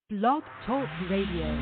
Blog Talk Radio.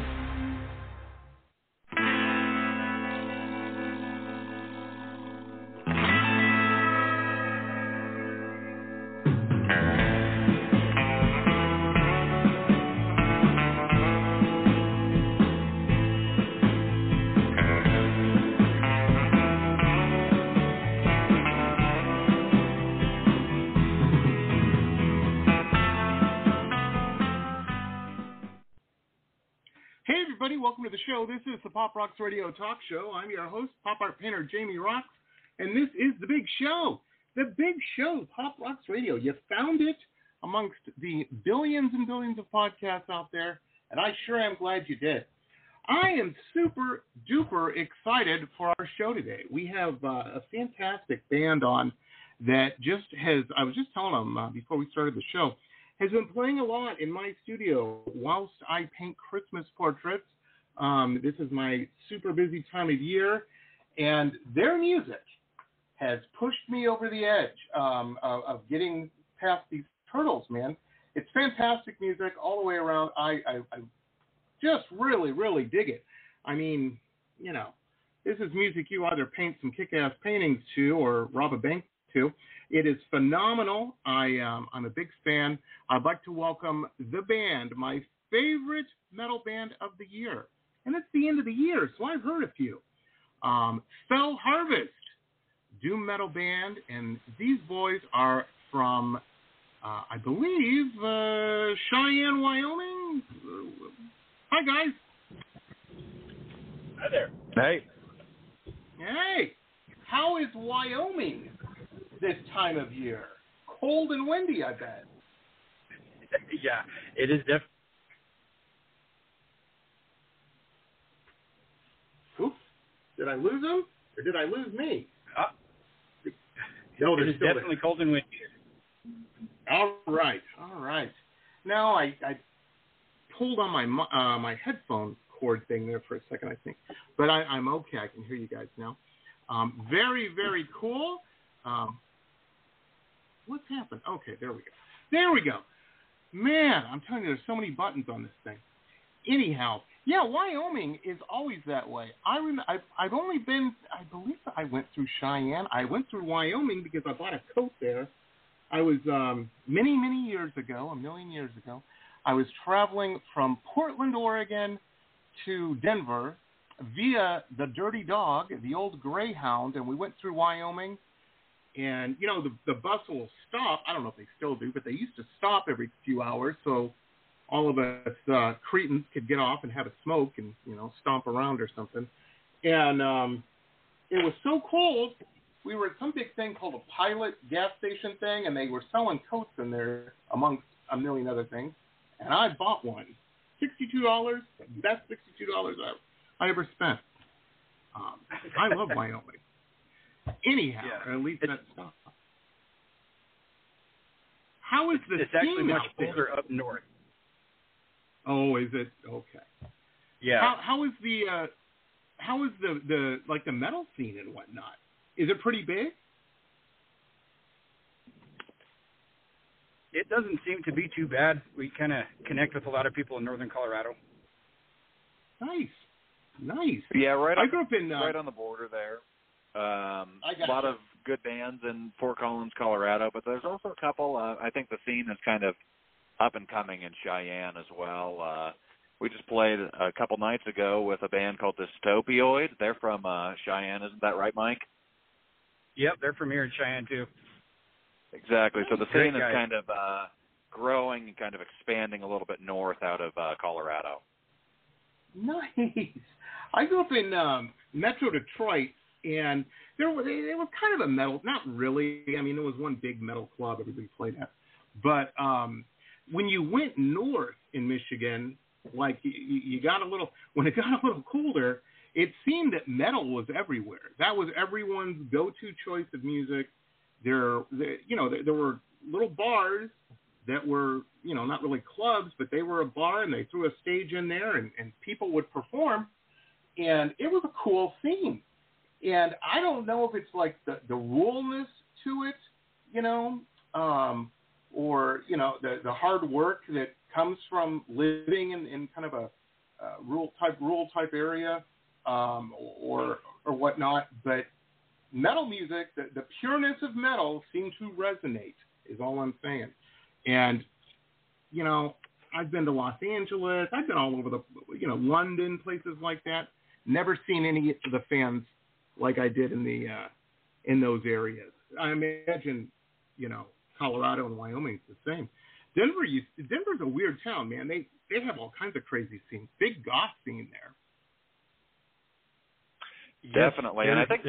Welcome to the show. This is the Pop Rocks Radio Talk Show. I'm your host, pop art painter Jamie Rocks, and this is The Big Show. The Big Show, Pop Rocks Radio. You found it amongst the billions and billions of podcasts out there, and I sure am glad you did. I am super duper excited for our show today. We have a fantastic band on that I was just telling them before we started the show, has been playing a lot in my studio whilst I paint Christmas portraits. This is my super busy time of year, and their music has pushed me over the edge of getting past these hurdles, man. It's fantastic music all the way around. I just really, really dig it. I mean, you know, this is music you either paint some kick-ass paintings to or rob a bank to. It is phenomenal. I'm a big fan. I'd like to welcome the band, my favorite metal band of the year. And it's the end of the year, so I've heard a few. Fell Harvest, doom metal band, and these boys are from, I believe, Cheyenne, Wyoming. Hi, guys. Hi there. Hey. Hey. How is Wyoming this time of year? Cold and windy, I bet. Yeah, it is definitely. Oops. Did I lose them? Or did I lose me? No, it is definitely cold and windy. All right. Now, I pulled on my headphone cord thing there for a second, I think. But I'm okay. I can hear you guys now. Very, very cool. What's happened? Okay, there we go. Man, I'm telling you, there's so many buttons on this thing. Anyhow, yeah, Wyoming is always that way. I've only been, I believe I went through Cheyenne. I went through Wyoming because I bought a coat there. I was many, many years ago, a million years ago, I was traveling from Portland, Oregon to Denver via the Dirty Dog, the old Greyhound, and we went through Wyoming. And, you know, the bus will stop. I don't know if they still do, but they used to stop every few hours so all of us cretins could get off and have a smoke and, you know, stomp around or something. And it was so cold, we were at some big thing called a Pilot gas station thing, and they were selling coats in there amongst a million other things. And I bought one. $62, the best $62 I ever spent. I love Wyoming. Anyhow, yeah. or at least that's stuff. How is the It's actually much colder up north. Oh, is it? Okay. Yeah. How is the like the metal scene and whatnot? Is it pretty big? It doesn't seem to be too bad. We kind of connect with a lot of people in northern Colorado. Nice. Yeah, I grew up in right on the border there. A got lot you. of good bands in Fort Collins, Colorado, but there's also a couple. I think the scene is kind of up and coming in Cheyenne as well. We just played a couple nights ago with a band called Dystopioid. They're from Cheyenne, isn't that right, Mike? Yep, they're from here in Cheyenne too. Exactly. So the scene is guys. kind of growing and kind of expanding a little bit north out of Colorado. Nice. I grew up in Metro Detroit, and they were kind of a metal, not really. I mean, there was one big metal club everybody played at. But when you went north in Michigan, like you got a little, when it got a little colder, it seemed that metal was everywhere. That was everyone's go-to choice of music. There were little bars that were, you know, not really clubs, but they were a bar, and they threw a stage in there, and people would perform, and it was a cool scene. And I don't know if it's like the ruralness to it, you know, or, you know, the hard work that comes from living in kind of a rural type area or whatnot, but metal music, the pureness of metal seemed to resonate, is all I'm saying. And, you know, I've been to Los Angeles. I've been all over London, places like that. Never seen any of the fans like I did in those areas. I imagine, you know, Colorado and Wyoming's the same. Denver's a weird town, man. They have all kinds of crazy scenes. Big goth scene there. Definitely, and I think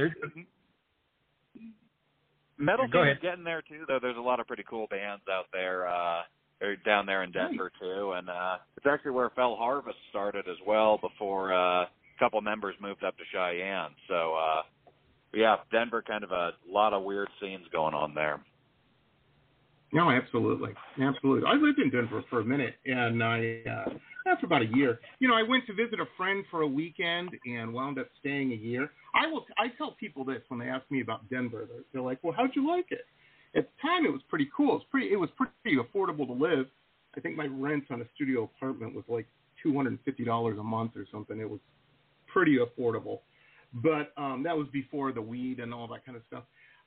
metal scene is getting there too. Though there's a lot of pretty cool bands out there, or down there in Denver too, and it's actually where Fell Harvest started as well before a couple members moved up to Cheyenne. So yeah, Denver, kind of a lot of weird scenes going on there. No, absolutely. I lived in Denver for a minute, and after about a year, you know, I went to visit a friend for a weekend and wound up staying a year. I tell people this when they ask me about Denver. They're like, "Well, how'd you like it?" At the time, it was pretty cool. It was pretty affordable to live. I think my rent on a studio apartment was like $250 a month or something. It was pretty affordable, but that was before the weed and all that kind of stuff.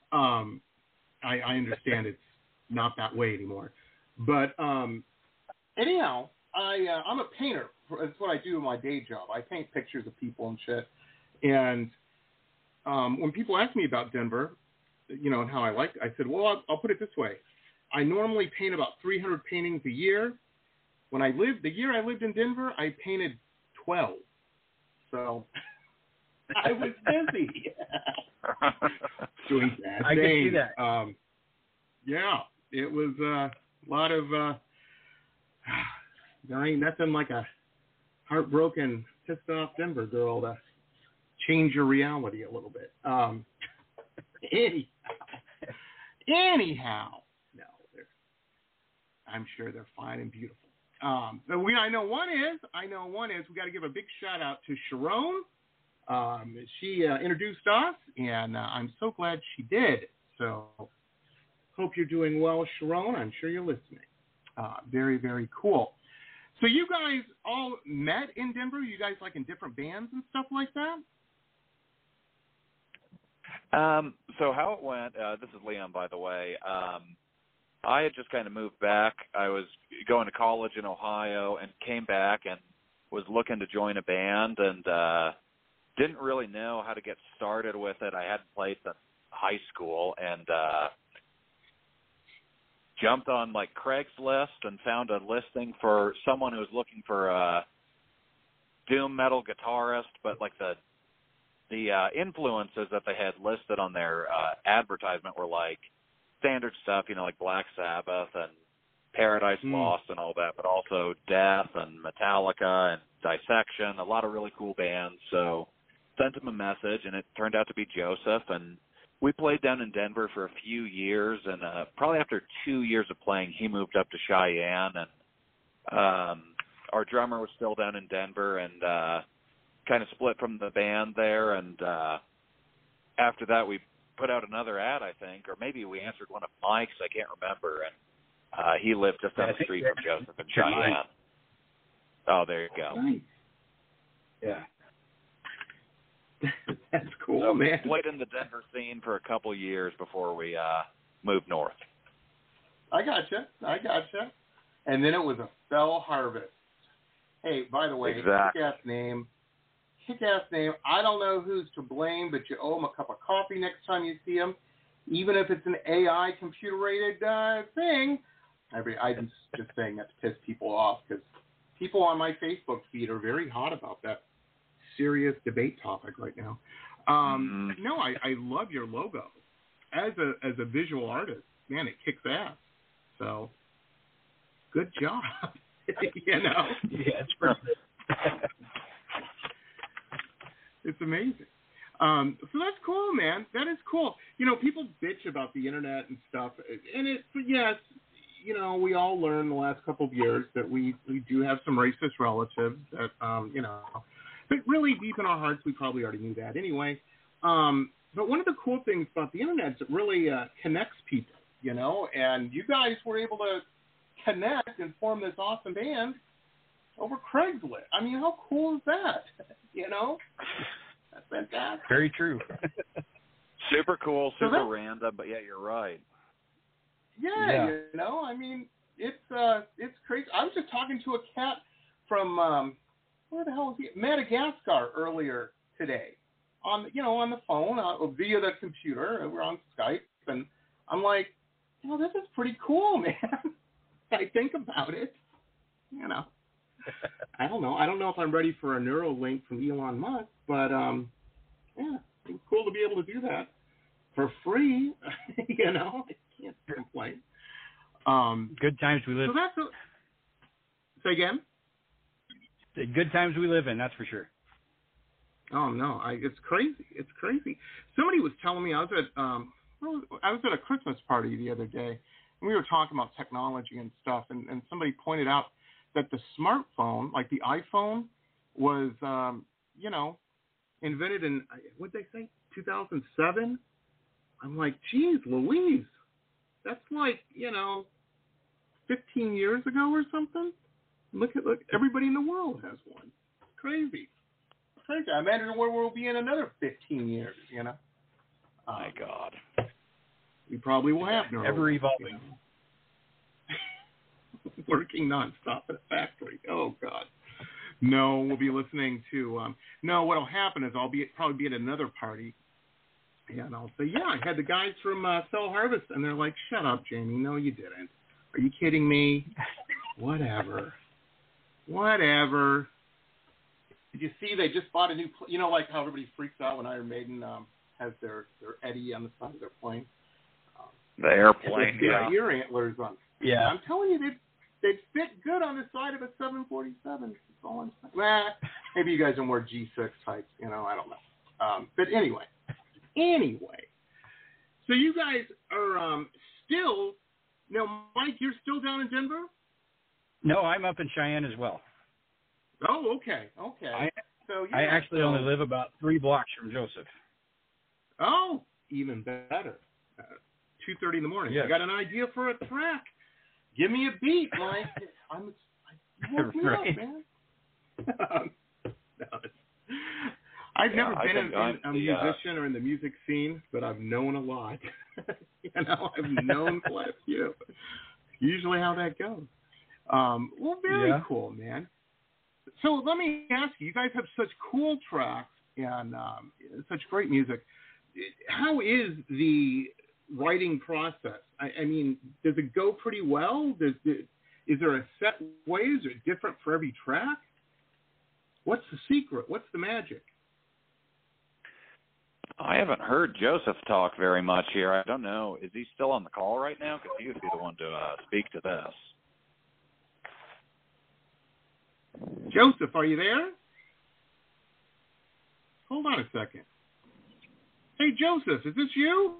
I understand it's not that way anymore. But anyhow, I'm a painter. That's what I do in my day job. I paint pictures of people and shit. And when people ask me about Denver, you know, and how I like it, I said, well, I'll put it this way. I normally paint about 300 paintings a year. The year I lived in Denver, I painted 12. So I was busy doing that. I can see that. Yeah, it was a lot of, there ain't nothing like a heartbroken, pissed off Denver girl to change your reality a little bit. Anyhow, no, I'm sure they're fine and beautiful. But I know one is we got to give a big shout out to Sharon. She introduced us, and I'm so glad she did. So hope you're doing well, Sharon. I'm sure you're listening. Very, very cool. So you guys all met in Denver? You guys like in different bands and stuff like that? So how it went, this is Leon, by the way. I had just kind of moved back. I was going to college in Ohio and came back and was looking to join a band and didn't really know how to get started with it. I hadn't played since high school and jumped on like Craigslist and found a listing for someone who was looking for a doom metal guitarist, but like the influences that they had listed on their advertisement were like standard stuff, you know, like Black Sabbath and Paradise Lost and all that, but also Death and Metallica and Dissection, a lot of really cool bands. So sent him a message, and it turned out to be Joseph, and we played down in Denver for a few years, and probably after 2 years of playing, he moved up to Cheyenne, and our drummer was still down in Denver, and kind of split from the band there, and after that we put out another ad, I think, or maybe we answered one of Mike's, I can't remember, and he lived just down the street from Joseph in Cheyenne. Oh, there you go. Nice. Yeah. That's cool, so man. We played in the Denver scene for a couple years before we moved north. I gotcha. And then it was a Fell Harvest. Hey, by the way, exactly. Kick-ass name. I don't know who's to blame, but you owe him a cup of coffee next time you see him, even if it's an AI computer-rated thing. I'm just saying that to piss people off, because people on my Facebook feed are very hot about that serious debate topic right now. No, I love your logo. As a visual artist, man, it kicks ass. So, good job. You know? Yeah, it's pretty good. It's amazing. So that's cool, man. That is cool. You know, people bitch about the internet and stuff, and yes, you know, we all learned the last couple of years that we do have some racist relatives that, you know, but really deep in our hearts, we probably already knew that anyway. But one of the cool things about the internet is it really connects people, you know, and you guys were able to connect and form this awesome band over Craigslist. I mean, how cool is that? You know? That's fantastic. Very true. Super cool, So super random, but yeah, you're right. Yeah, you know, I mean, it's crazy. I was just talking to a cat from where the hell is he? Madagascar earlier today, on the phone via the computer. We're on Skype, and I'm like, this is pretty cool, man. I think about it, you know. I don't know. I don't know if I'm ready for a Neuralink from Elon Musk, but yeah, it's cool to be able to do that for free. You know, I can't complain. Good times we live. So say again. Good times we live in, that's for sure. Oh no, it's crazy. It's crazy. Somebody was telling me I was at a Christmas party the other day, and we were talking about technology and stuff, and somebody pointed out that the smartphone, like the iPhone, was invented in, what'd they say, 2007? I'm like, geez, Louise, that's like 15 years ago or something. Look, everybody in the world has one. It's crazy. I imagine where we'll be in another 15 years, you know. My God. We probably will have Neuralink. Ever evolving. Working nonstop at a factory. Oh, God. No, we'll be listening to, what'll happen is I'll probably be at another party, and I'll say, yeah, I had the guys from Cell Harvest, and they're like, shut up, Jamie. No, you didn't. Are you kidding me? Whatever. Did you see they just bought a new, like how everybody freaks out when Iron Maiden has their Eddie on the side of their plane? The airplane, yeah. Ear antlers on. Yeah. I'm telling you, they'd fit good on the side of a 747. That's all I'm saying. Well, maybe you guys are more G6 types, I don't know. But anyway. So you guys are still, now, Mike, you're still down in Denver? No, I'm up in Cheyenne as well. Oh, okay. I actually only live about 3 blocks from Joseph. Oh, even better. 2:30 in the morning. Yes. I got an idea for a track. Give me a beat, Mike. You woke me up, man. I've never been a musician or in the music scene, but I've known a lot. I've known quite a few. Usually how that goes. Very cool, man. So let me ask you guys have such cool tracks and such great music. How is the writing process? I mean, does it go pretty well? Is there a set way? Is it different for every track? What's the secret? What's the magic? I haven't heard Joseph talk very much here. I don't know. Is he still on the call right now? Because he would be the one to speak to this. Joseph, are you there? Hold on a second. Hey, Joseph, is this you?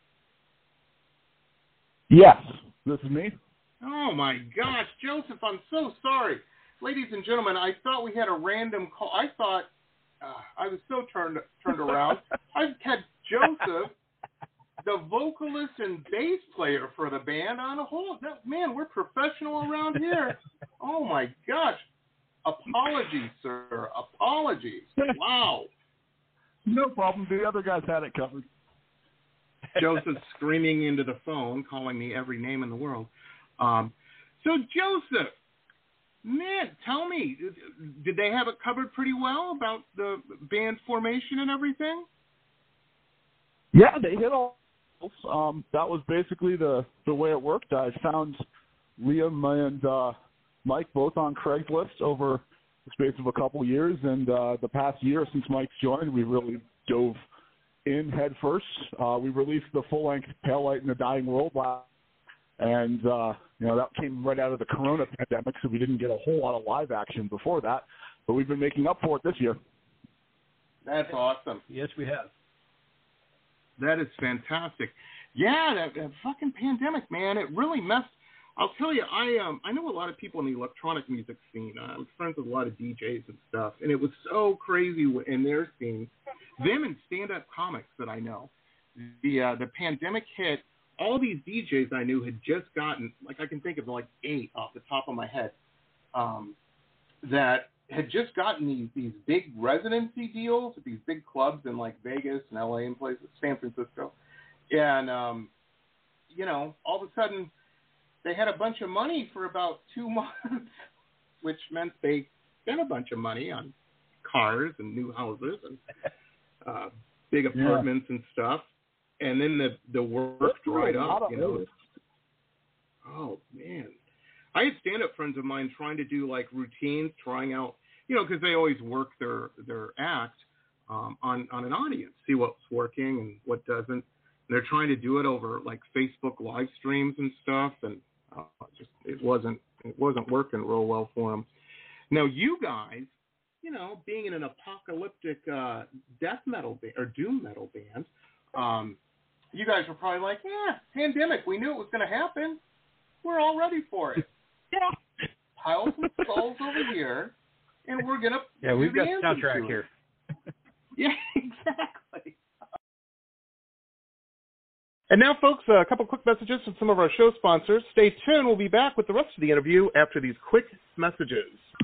Yes, this is me. Oh, my gosh. Joseph, I'm so sorry. Ladies and gentlemen, I thought we had a random call. I thought I was so turned around. I had Joseph, the vocalist and bass player for the band, on a hold. Man, we're professional around here. Oh, my gosh. Apologies, sir. Apologies. Wow. No problem. The other guys had it covered. Joseph screaming into the phone, calling me every name in the world. So, Joseph, man, tell me, did they have it covered pretty well about the band formation and everything? Yeah, they hit all. That was basically the way it worked. I found Liam and Mike both on Craigslist over the space of a couple years, and the past year since Mike's joined, we really dove in head first. We released the full-length Pale Light in the Dying World and that came right out of the Corona pandemic, so we didn't get a whole lot of live action before that, but we've been making up for it this year. That's awesome. Yes, we have. That is fantastic. Yeah, that fucking pandemic, man, it really messed. I'll tell you, I know a lot of people in the electronic music scene. I was friends with a lot of DJs and stuff, and it was so crazy in their scene. Them and stand-up comics that I know. The pandemic hit, all these DJs I knew had just gotten, like I can think of like 8 off the top of my head, that had just gotten these big residency deals at these big clubs in like Vegas and LA and places, San Francisco. And, you know, all of a sudden they had a bunch of money for about 2 months, which meant they spent a bunch of money on cars and new houses and big apartments and stuff. And then the work dried up, you know. Oh, man. I had stand-up friends of mine trying to do, like, routines, trying out, you know, because they always work their act on an audience, see what's working and what doesn't. And they're trying to do it over, like, Facebook live streams and stuff, and it wasn't working real well for them. Now, you guys, you know, being in an apocalyptic death metal band, or doom metal band, you guys were probably like, yeah, pandemic, we knew it was going to happen. We're all ready for it. Yeah. Pile some skulls over here, and we're going to we've got the soundtrack here. Yeah, exactly. And now, folks, a couple quick messages from some of our show sponsors. Stay tuned. We'll be back with the rest of the interview after these quick messages.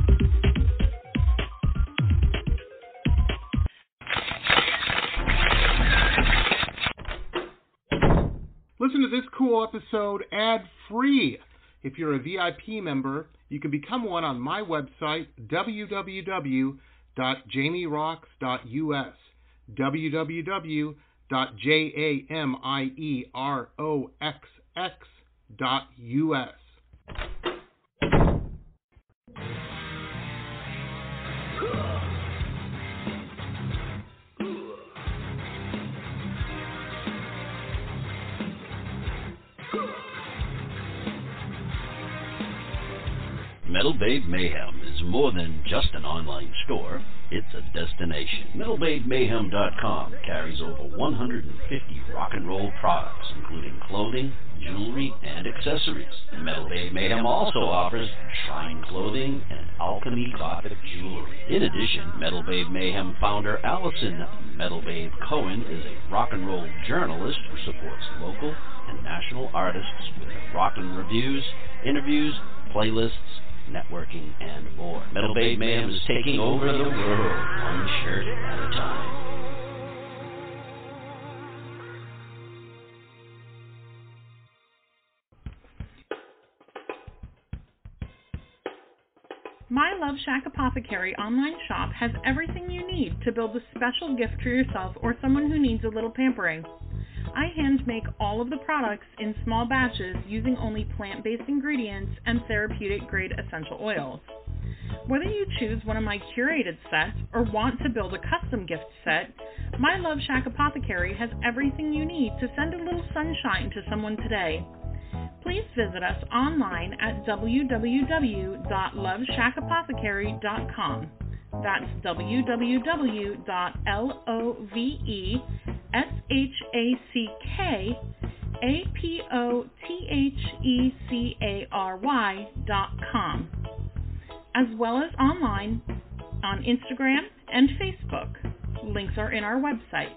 Listen to this cool episode ad-free. If you're a VIP member, you can become one on my website, www.jamierocks.us, www.jamieroxx.us. Metal Babe Mayhem is more than just an online store, it's a destination. MetalBabeMayhem.com carries over 150 rock and roll products, including clothing, jewelry, and accessories. Metal Babe Mayhem also offers shrine clothing and alchemy gothic jewelry. In addition, Metal Babe Mayhem founder Allison Metal Babe Cohen is a rock and roll journalist who supports local and national artists with rockin' reviews, interviews, playlists, networking, and more. Metal Babe Mayhem is taking over the world, one shirt at a time. My Love Shack Apothecary online shop has everything you need to build a special gift for yourself or someone who needs a little pampering. I hand make all of the products in small batches using only plant-based ingredients and therapeutic-grade essential oils. Whether you choose one of my curated sets or want to build a custom gift set, My Love Shack Apothecary has everything you need to send a little sunshine to someone today. Please visit us online at www.loveshackapothecary.com. That's www.loveshackapothecary.com, as well as online on Instagram and Facebook. Links are in our website.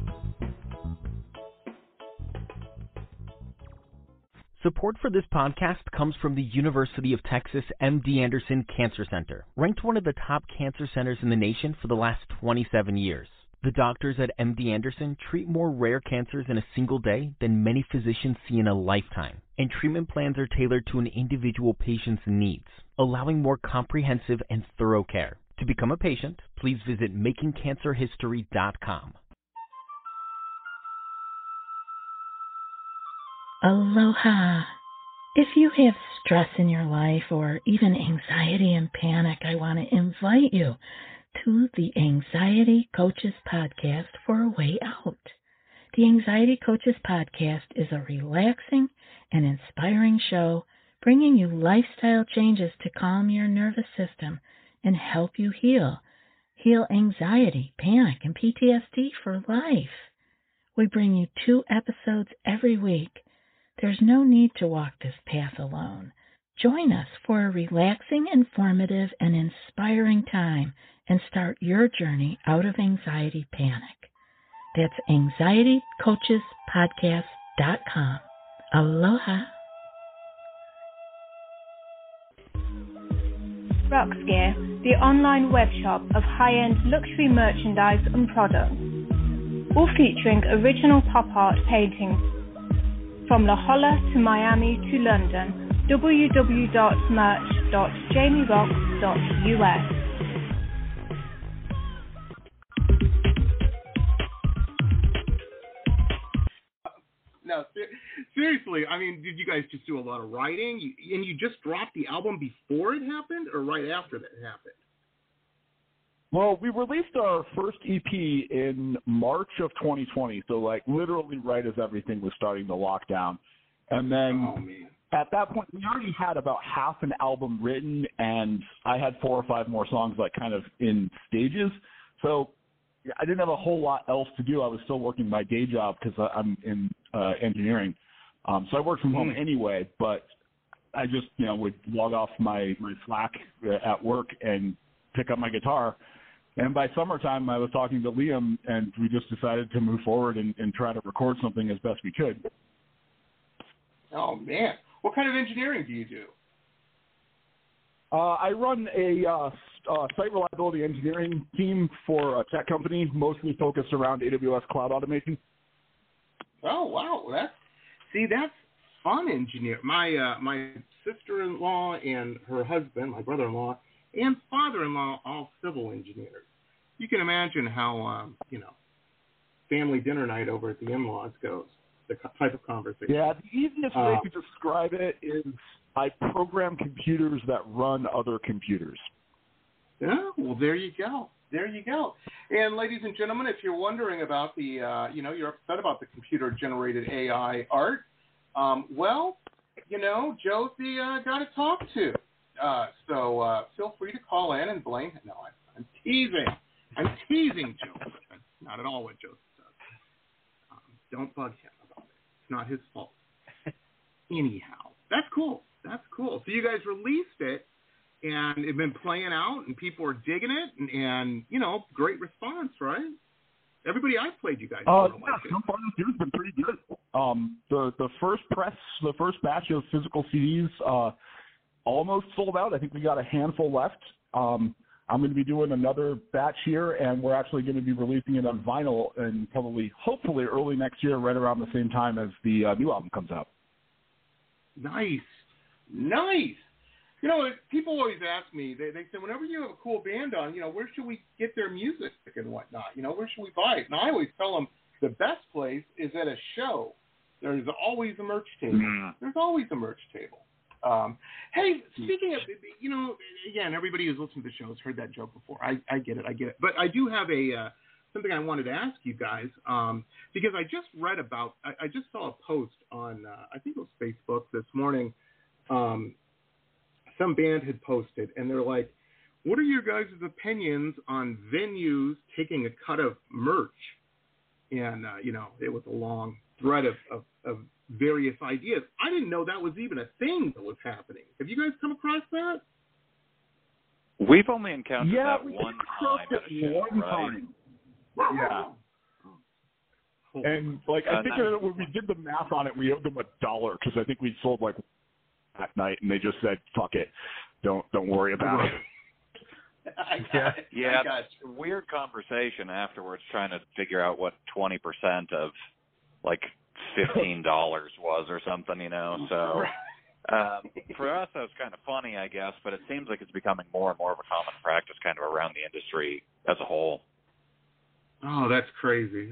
Support for this podcast comes from the University of Texas MD Anderson Cancer Center, ranked one of the top cancer centers in the nation for the last 27 years. The doctors at MD Anderson treat more rare cancers in a single day than many physicians see in a lifetime, and treatment plans are tailored to an individual patient's needs, allowing more comprehensive and thorough care. To become a patient, please visit makingcancerhistory.com. Aloha. If you have stress in your life or even anxiety and panic, I want to invite you to the Anxiety Coaches Podcast for a way out. The Anxiety Coaches Podcast is a relaxing and inspiring show bringing you lifestyle changes to calm your nervous system and help you heal anxiety, panic, and PTSD for life. We bring you 2 episodes every week. There's no need to walk this path alone. Join us for a relaxing, informative, and inspiring time and start your journey out of anxiety panic. That's anxietycoachespodcast.com. Aloha. Roxgear, the online web shop of high-end luxury merchandise and products, all featuring original pop art paintings from La Jolla to Miami to London. www.merch.jamierocks.us. No, seriously, I mean, did you guys just do a lot of writing? And you just dropped the album before it happened or right after that happened? Well, we released our first EP in March of 2020, so like literally right as everything was starting to lock down. And then at that point, we already had about half an album written, and I had 4 or 5 more songs like kind of in stages. So I didn't have a whole lot else to do. I was still working my day job because I'm in engineering. So I worked from home anyway, but I just, would log off my Slack at work and pick up my guitar. And by summertime, I was talking to Liam, and we just decided to move forward and try to record something as best we could. Oh, man. What kind of engineering do you do? I run a site reliability engineering team for a tech company, mostly focused around AWS cloud automation. Oh, wow. That's fun engineer. My sister-in-law and her husband, my brother-in-law, and father-in-law, all civil engineers. You can imagine how, family dinner night over at the in-laws goes, the type of conversation. Yeah, the easiest way to describe it is I program computers that run other computers. Yeah, well, there you go. There you go. And ladies and gentlemen, if you're wondering about the, you're upset about the computer-generated AI art, Joe's the guy to talk to. So feel free to call in and blame him. No, I'm teasing. I'm teasing Joe. That's not at all what Joe says. Don't bug him about it. It's not his fault. Anyhow, that's cool. That's cool. So you guys released it, and it's been playing out, and people are digging it, and great response, right? Everybody I've played you guys. So far this year's been pretty good. The first batch of physical CDs almost sold out. I think we got a handful left. I'm going to be doing another batch here, and we're actually going to be releasing it on vinyl and hopefully early next year, right around the same time as the new album comes out. Nice. People always ask me, they say, whenever you have a cool band on, where should we get their music and whatnot? Where should we buy it? And I always tell them the best place is at a show. There's always a merch table. There's always a merch table. Hey, speaking of, again, everybody who's listened to the show has heard that joke before. I get it. But I do have something I wanted to ask you guys, because I just read about, I just saw a post on, I think it was Facebook this morning. Some band had posted, and they're like, what are your guys' opinions on venues taking a cut of merch? And, it was a long thread of various ideas. I didn't know that was even a thing that was happening. Have you guys come across that? We've only encountered that one time at a show, right? Yeah. And I think when we did the math on it, we owed them $1 because I think we sold that night, and they just said, "Fuck it, don't worry about it." Yeah, that's a weird conversation afterwards, trying to figure out what 20% of $15 was or something, So for us, that was kind of funny, I guess. But it seems like it's becoming more and more of a common practice, kind of around the industry as a whole. Oh, that's crazy.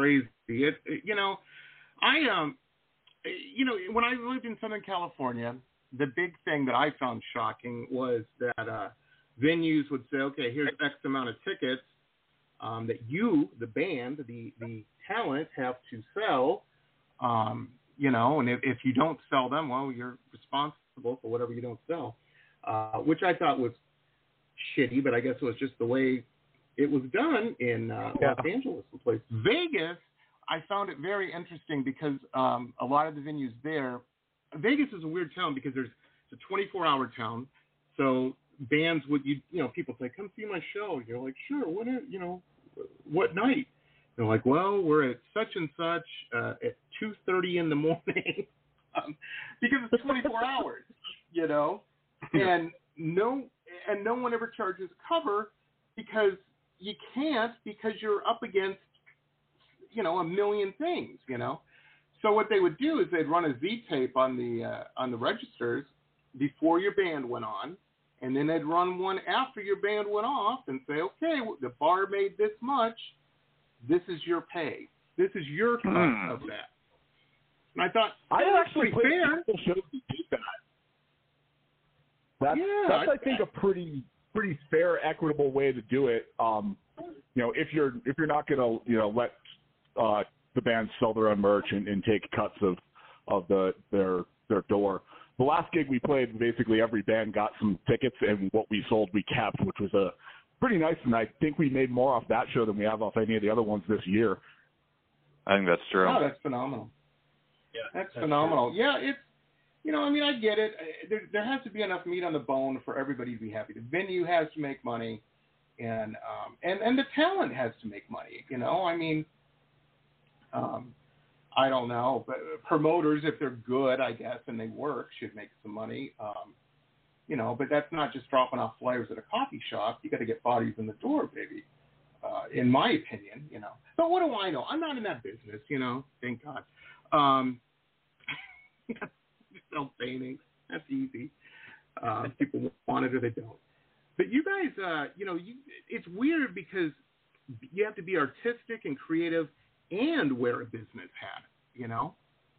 When I lived in Southern California, the big thing that I found shocking was that venues would say, okay, here's X amount of tickets that you, the band, the talent, have to sell, and if you don't sell them, well, you're responsible for whatever you don't sell, which I thought was shitty, but I guess it was just the way it was done in Los Angeles and places. Vegas, I found it very interesting because a lot of the venues there, Vegas is a weird town because it's a 24-hour town. So bands would, people say, come see my show. You're like, sure, what night? They're like, well, we're at such and such at 2:30 in the morning. because it's 24 hours, you know, and no one ever charges cover because you can't, because you're up against, you know, a million things, you know. So what they would do is they'd run a Z tape on the registers before your band went on, and then they'd run one after your band went off and say, okay, the bar made this much. This is your pay. This is your cut of that. And I thought, that's pretty fair. That's I think a pretty fair, equitable way to do it. You know, if you're not gonna, you know, let the bands sell their own merch and take cuts of their door. The last gig we played, basically every band got some tickets, and what we sold we kept, which was a pretty nice. And I think we made more off that show than we have off any of the other ones this year. I think that's true. Oh, that's phenomenal. Yeah, that's phenomenal. True. Yeah, it's, you know, I mean, I get it. There has to be enough meat on the bone for everybody to be happy. The venue has to make money, and the talent has to make money. You know, I mean, I don't know, but promoters, if they're good, I guess, and they work, should make some money. You know, but that's not just dropping off flyers at a coffee shop. You got to get bodies in the door, baby. In my opinion, you know. But what do I know? I'm not in that business, you know. Thank God. Sell paintings. That's easy. People want it or they don't. But you guys, you know, it's weird because you have to be artistic and creative and wear a business hat, you know?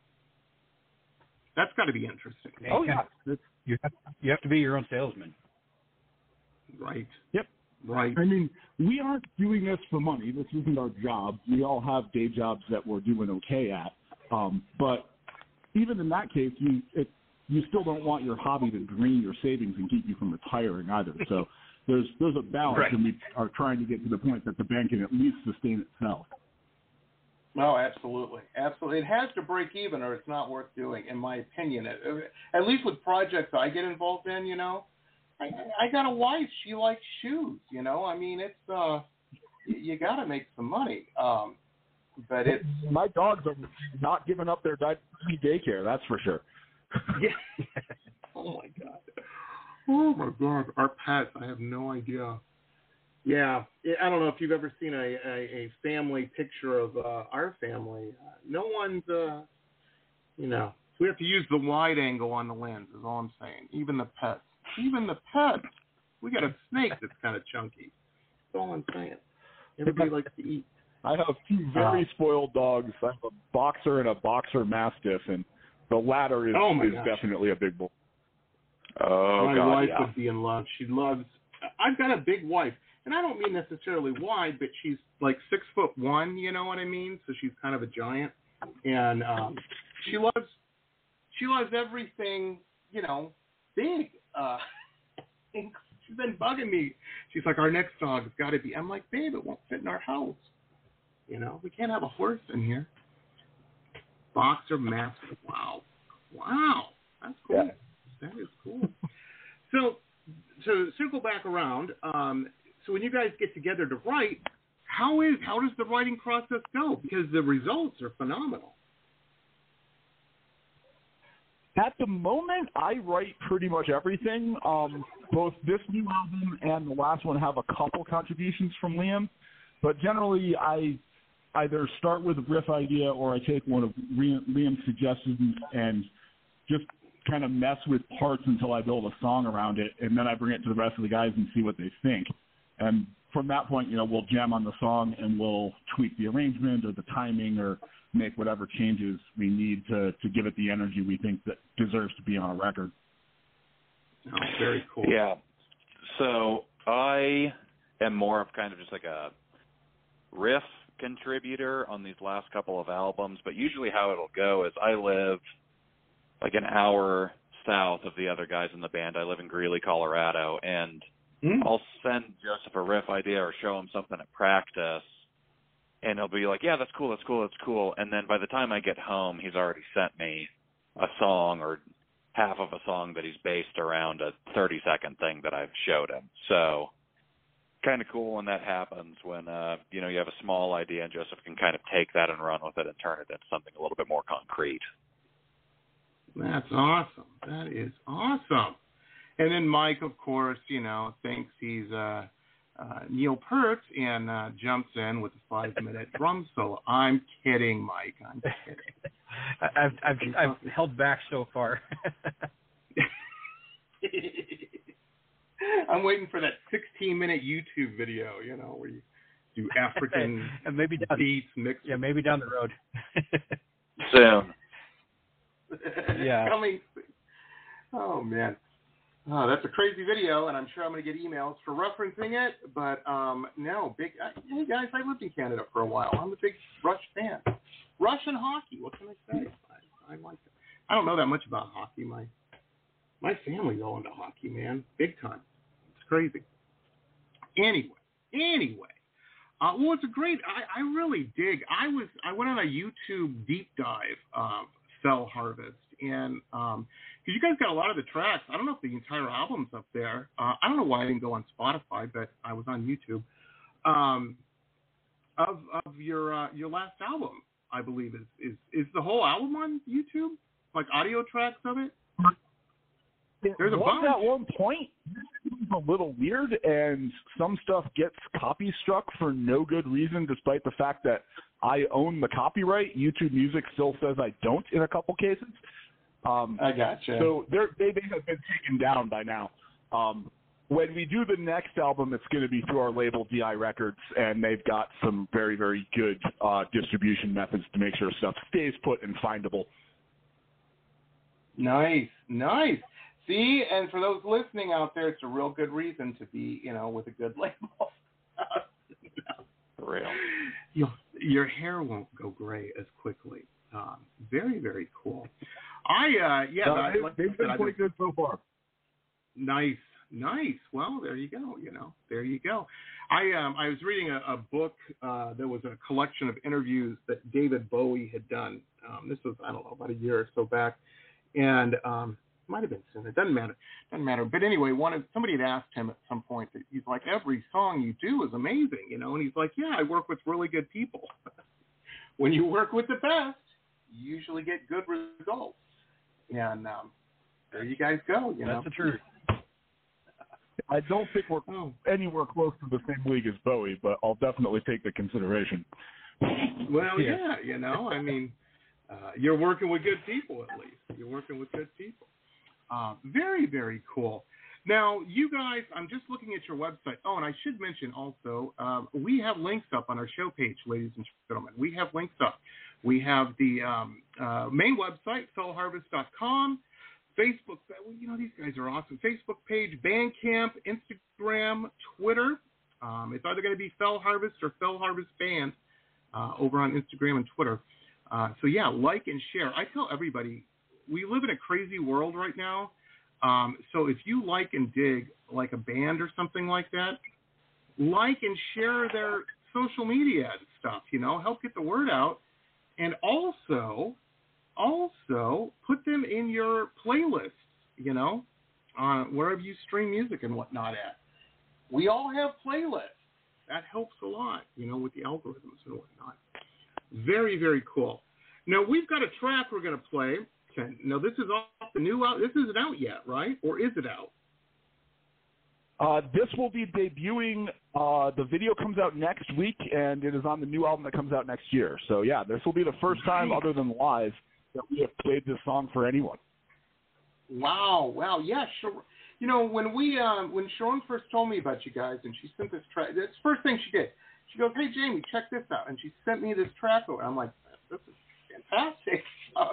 That's got to be interesting. Oh, yeah. You have to be your own salesman. Right. Yep. Right. I mean, we aren't doing this for money. This isn't our job. We all have day jobs that we're doing okay at. But even in that case, you still don't want your hobby to drain your savings and keep you from retiring either. So there's a balance, right. And we are trying to get to the point that the band can at least sustain itself. Oh, absolutely. Absolutely. It has to break even or it's not worth doing, in my opinion. At least with projects I get involved in, you know. I got a wife. She likes shoes, you know. I mean, it's you got to make some money. But it's my dogs are not giving up their daycare. That's for sure. Yeah. Oh my God. Oh my God. Our pets. I have no idea. Yeah. I don't know if you've ever seen a family picture of our family. No one's, you know. We have to use the wide angle on the lens. Is all I'm saying. Even the pets. Even the pets. We got a snake that's kind of chunky. That's all I'm saying. Everybody likes to eat. I have two very spoiled dogs. I have a boxer and a boxer mastiff, and the latter is definitely a big boy. Oh, my wife would be in love. She loves. I've got a big wife, and I don't mean necessarily wide, but she's like 6'1". You know what I mean? So she's kind of a giant, and she loves everything. You know, big. She's been bugging me. She's like, our next dog has got to be. I'm like, babe, it won't fit in our house. You know, we can't have a horse in here. Boxer mastiff. Wow. That's cool. Yeah. That is cool. So circle back around. So when you guys get together to write, how does the writing process go? Because the results are phenomenal. At the moment, I write pretty much everything. Both this new album and the last one have a couple contributions from Liam, but generally I either start with a riff idea or I take one of Liam's suggestions and just kind of mess with parts until I build a song around it, and then I bring it to the rest of the guys and see what they think. And from that point, you know, we'll jam on the song and we'll tweak the arrangement or the timing or make whatever changes we need to give it the energy we think that deserves to be on a record. Oh, very cool. Yeah. So I am more of kind of just like a riff contributor on these last couple of albums, but usually how it'll go is I live like an hour south of the other guys in the band. I live in Greeley, Colorado, and I'll send Joseph a riff idea or show him something at practice, and he'll be like, yeah, that's cool. And then by the time I get home, he's already sent me a song or half of a song that he's based around a 30-second thing that I've showed him. So kind of cool when that happens, when, you know, you have a small idea and Joseph can kind of take that and run with it and turn it into something a little bit more concrete. That's awesome. That is awesome. And then Mike, of course, thinks he's Neil Peart and jumps in with a 5-minute drum solo. I'm kidding, Mike. I'm kidding. I've held back so far. I'm waiting for that 16-minute YouTube video, where you do African and maybe beats mixed. Yeah, maybe down the road. Soon. Yeah. Coming. Oh man. Oh, that's a crazy video, and I'm sure I'm going to get emails for referencing it. But no, hey guys, I lived in Canada for a while. I'm a big Rush fan. Russian hockey. What can I say? I like it. I don't know that much about hockey. My family's all into hockey, man, big time. It's crazy. Anyway. Well, it's a great. I really dig. I went on a YouTube deep dive of Fell Harvest, and because you guys got a lot of the tracks. I don't know if the entire album's up there. I don't know why I didn't go on Spotify, but I was on YouTube. Of your last album, I believe is the whole album on YouTube, like audio tracks of it. There's a bunch. At one point, it's a little weird, and some stuff gets copy struck for no good reason, despite the fact that I own the copyright. YouTube Music still says I don't in a couple cases. I gotcha. So they have been taken down by now. When we do the next album, it's going to be through our label DI Records, and they've got some very, very good distribution methods to make sure stuff stays put and findable. Nice. See, and for those listening out there, it's a real good reason to be, with a good label. For real. Your hair won't go gray as quickly. Very, very cool. They've been quite good so far. Nice. Well, there you go. There you go. I was reading a book. There was a collection of interviews that David Bowie had done. This was, I don't know, about a year or so back, and might have been soon. It doesn't matter. But anyway, somebody had asked him at some point that he's like, every song you do is amazing, and he's like, yeah, I work with really good people. When you work with the best, you usually get good results. And there you guys go. That's the truth. I don't think we're anywhere close to the same league as Bowie, but I'll definitely take the consideration. Well, yeah, I mean, you're working with good people, at least. You're working with good people. Very, very cool. Now, you guys, I'm just looking at your website. Oh, and I should mention also, we have links up on our show page, ladies and gentlemen. We have links up. We have the main website, fellharvest.com, Facebook. These guys are awesome. Facebook page, Bandcamp, Instagram, Twitter. It's either going to be Fell Harvest or Fell Harvest Band over on Instagram and Twitter. So, yeah, like and share. I tell everybody, we live in a crazy world right now. So if you like and dig like a band or something like that, like and share their social media and stuff, help get the word out. And also put them in your playlists, wherever you stream music and whatnot at. We all have playlists. That helps a lot, with the algorithms and whatnot. Very, very cool. Now, we've got a track we're going to play. Okay. Now, this is off the new out. This isn't out yet, right? Or is it out? This will be debuting. The video comes out next week, and it is on the new album that comes out next year. So, yeah, this will be the first time, other than live, that we have played this song for anyone. Wow. Yeah, sure. When Sharon first told me about you guys, and she sent this track, that's the first thing she did. She goes, hey, Jamie, check this out. And she sent me this track over. I'm like, this is fantastic.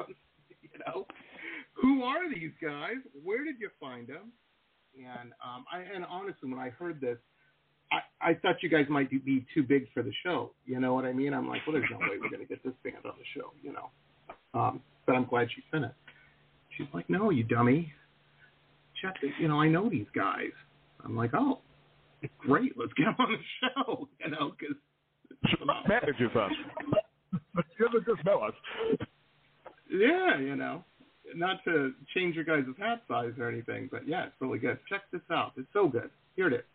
Who are these guys? Where did you find them? And honestly, when I heard this, I thought you guys might be too big for the show. You know what I mean? I'm like, well, there's no way we're going to get this band on the show, But I'm glad she sent it. She's like, no, you dummy. Check it. I know these guys. I'm like, oh, great. Let's get them on the show, because she manages us. She doesn't just know us. Yeah, not to change your guys' hat size or anything, but yeah, it's really good. Check this out. It's so good. Here it is.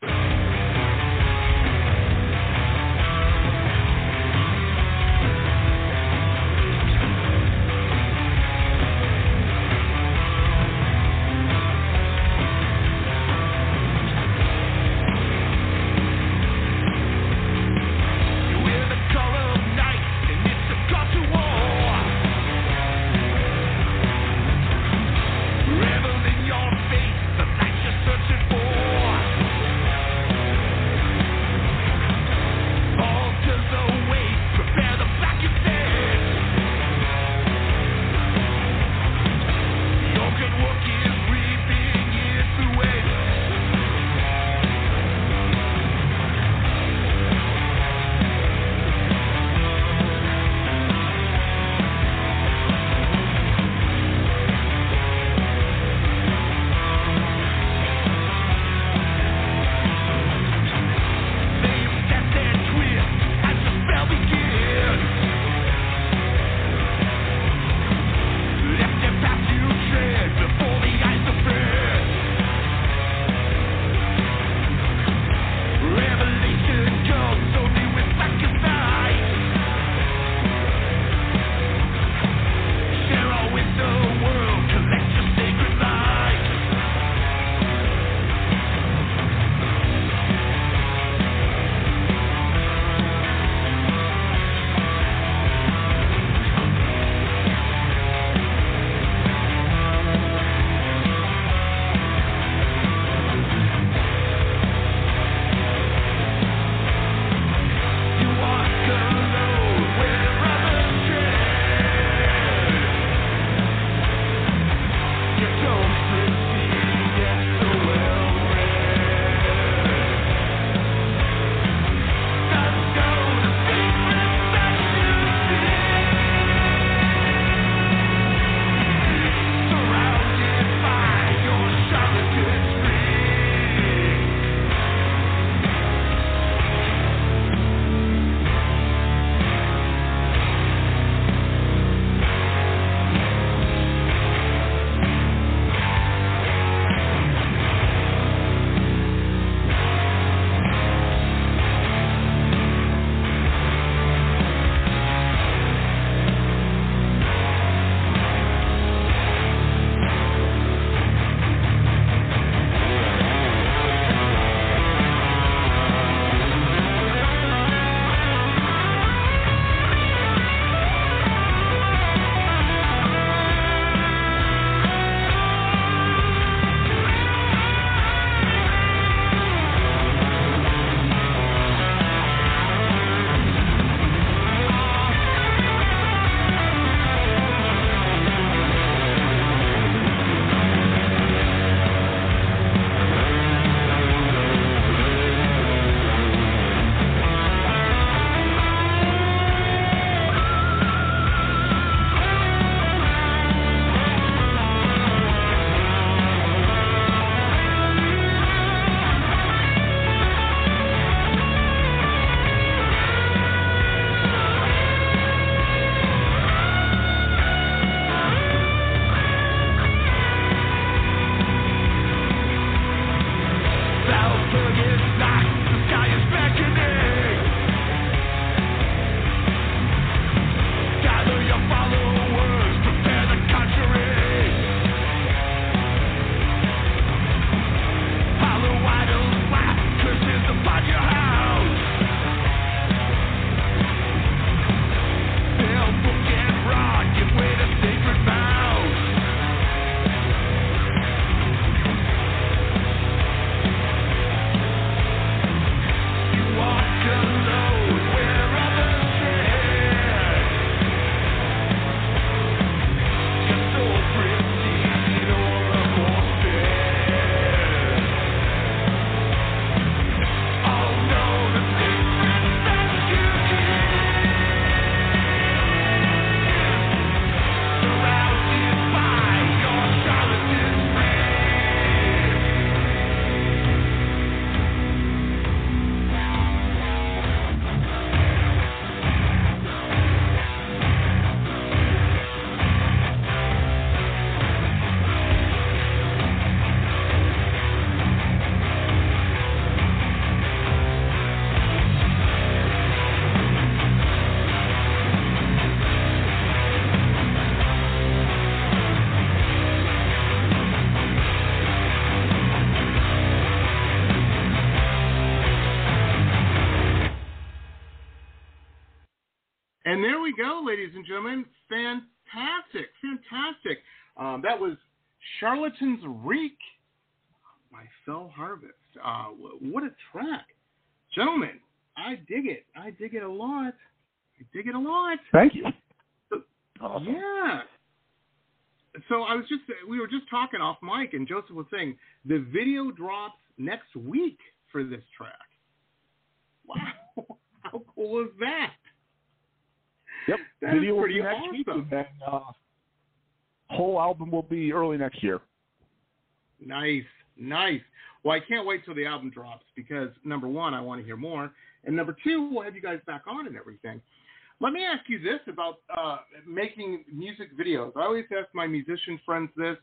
And there we go, ladies and gentlemen. Fantastic. That was Charlatan's Reek by Fell Harvest. What a track. Gentlemen, I dig it. I dig it a lot. Thank you. Awesome. Yeah. So we were just talking off mic, and Joseph was saying the video drops next week for this track. Wow. How cool is that? Yep. That video is pretty will be next week, awesome. and then whole album will be early next year. Nice. Well, I can't wait till the album drops because, number one, I want to hear more. And number two, we'll have you guys back on and everything. Let me ask you this about making music videos. I always ask my musician friends this.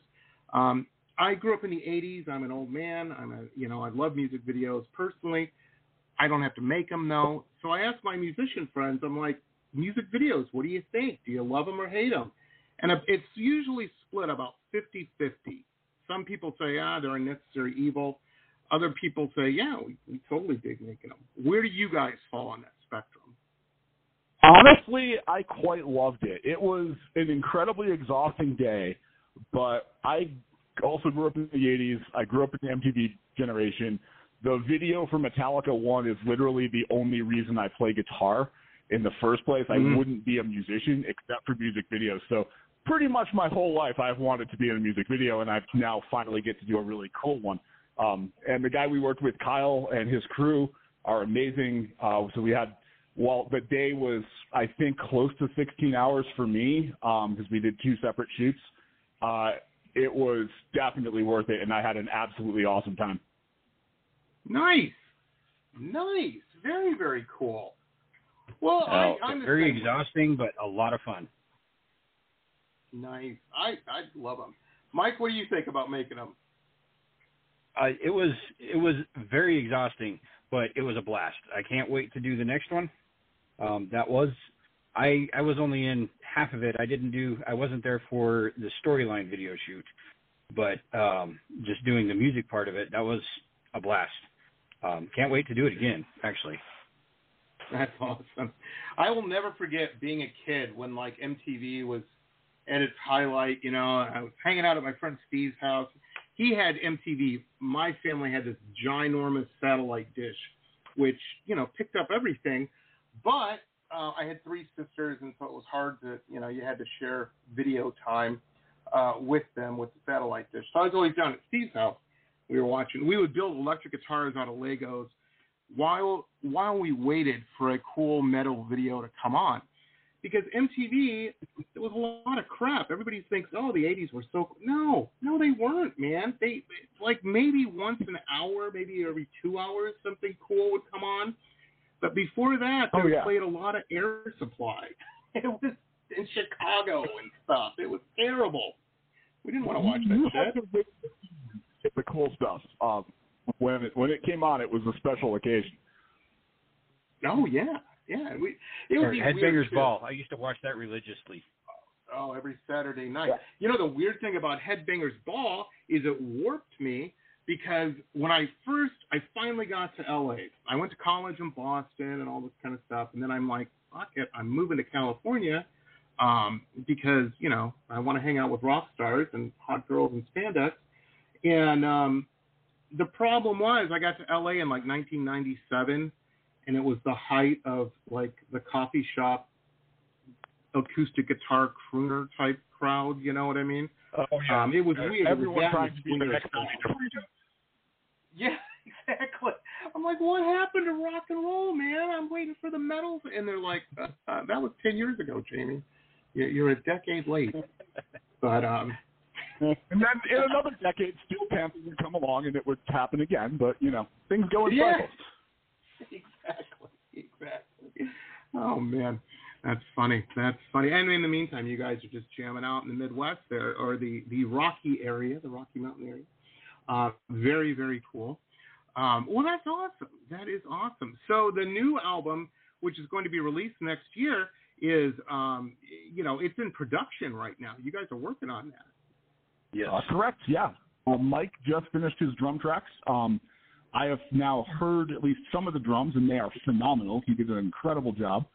I grew up in the 80s. I'm an old man. I love music videos personally. I don't have to make them, though. So I ask my musician friends, I'm like, music videos, what do you think? Do you love them or hate them? And it's usually split about 50-50. Some people say, they're a necessary evil. Other people say, yeah, we totally dig making them. Where do you guys fall on that spectrum? Honestly, I quite loved it. It was an incredibly exhausting day, but I also grew up in the 80s. I grew up in the MTV generation. The video for Metallica 1 is literally the only reason I play guitar in the first place. I wouldn't be a musician except for music videos. So pretty much my whole life I've wanted to be in a music video, and I now finally get to do a really cool one. And the guy we worked with, Kyle, and his crew are amazing. So we had, the day was, I think, close to 16 hours for me because we did 2 separate shoots. It was definitely worth it, and I had an absolutely awesome time. Nice. Very, very cool. Well, I'm very exhausting, but a lot of fun. Nice. I love them. Mike, what do you think about making them? It was very exhausting, but it was a blast. I can't wait to do the next one. I was only in half of it. I wasn't there for the storyline video shoot, but just doing the music part of it, that was a blast. Can't wait to do it again, actually. That's awesome. I will never forget being a kid when MTV was at its highlight. I was hanging out at my friend Steve's house. He had MTV. My family had this ginormous satellite dish, which, picked up everything. But I had 3 sisters, and so it was hard to, you had to share video time with them with the satellite dish. So I was always down at Steve's house. We would build electric guitars out of Legos while we waited for a cool metal video to come on. Because MTV, there was a lot of crap. Everybody thinks, the 80s were so cool. No, they weren't, man. They maybe once an hour, maybe every 2 hours, something cool would come on. But before that, they played a lot of Air Supply. It was in Chicago and stuff. It was terrible. We didn't want to watch that shit. It's the cool stuff. When it came on, it was a special occasion. Oh, yeah. Yeah. It was Headbangers Ball. I used to watch that religiously. Oh, every Saturday night. Yeah. The weird thing about Headbangers Ball is it warped me because when I finally got to L.A., I went to college in Boston and all this kind of stuff, and then I'm like, fuck it, I'm moving to California because, I want to hang out with rock stars and hot girls and spandex. And the problem was I got to L.A. in 1997, and it was the height of the coffee shop acoustic guitar crooner type crowd. You know what I mean? Oh, yeah. It was weird. Everyone trying to be the next one. Yeah, exactly. I'm like, what happened to rock and roll, man? I'm waiting for the metal. And they're like, that was 10 years ago, Jamie. You're a decade late. But and then in another decade, Steel Panther would come along and it would happen again. But, things go in cycles. Exactly. Oh, man. That's funny. And in the meantime, you guys are just jamming out in the Midwest there, or the Rocky area, the Rocky Mountain area. Very, very cool. Well, that's awesome. That is awesome. So the new album, which is going to be released next year, is, it's in production right now. You guys are working on that. Yes. Correct, yeah. Mike just finished his drum tracks. I have now heard at least some of the drums, and they are phenomenal. He did an incredible job.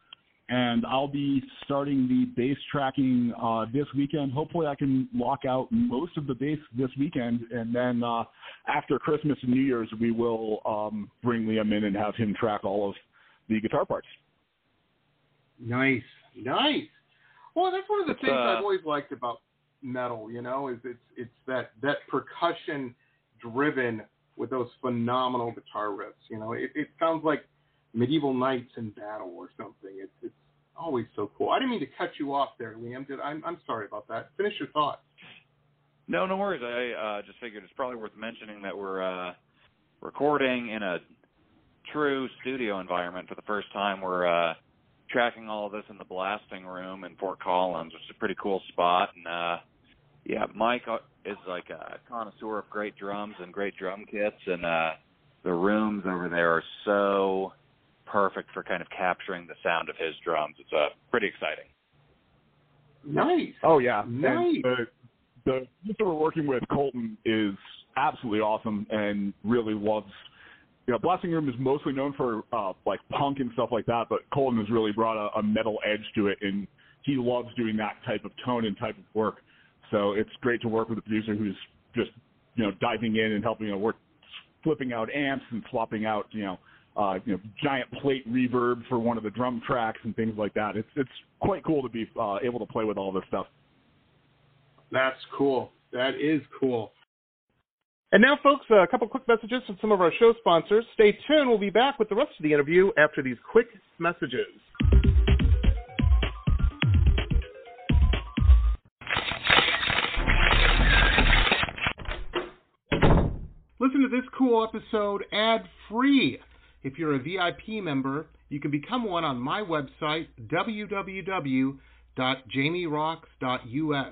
and I'll be starting the bass tracking this weekend. Hopefully I can lock out most of the bass this weekend, and then after Christmas and New Year's, we will bring Liam in and have him track all of the guitar parts. Nice. Well, that's one of the things I've always liked about metal, is it's that percussion driven with those phenomenal guitar riffs. It sounds like medieval knights in battle or something. It's always so cool. I didn't mean to cut you off there, Liam. I'm sorry about that. Finish your thoughts. No worries. I just figured it's probably worth mentioning that we're recording in a true studio environment for the first time. We're tracking all of this in the blasting room in Fort Collins, which is a pretty cool spot. And Mike is like a connoisseur of great drums and great drum kits, and the rooms over there are so perfect for kind of capturing the sound of his drums. It's pretty exciting. Nice. Oh yeah, nice. And the producer we're working with, Colton, is absolutely awesome and really loves. Blasting Room is mostly known for like punk and stuff like that, but Colton has really brought a metal edge to it, and he loves doing that type of tone and type of work. So it's great to work with a producer who's just diving in and helping work, flipping out amps and swapping out giant plate reverb for one of the drum tracks and things like that. It's quite cool to be able to play with all this stuff. That's cool. That is cool. And now, folks, a couple quick messages from some of our show sponsors. Stay tuned. We'll be back with the rest of the interview after these quick messages. Listen to this cool episode ad-free. If you're a VIP member, you can become one on my website, www.jamierocks.us.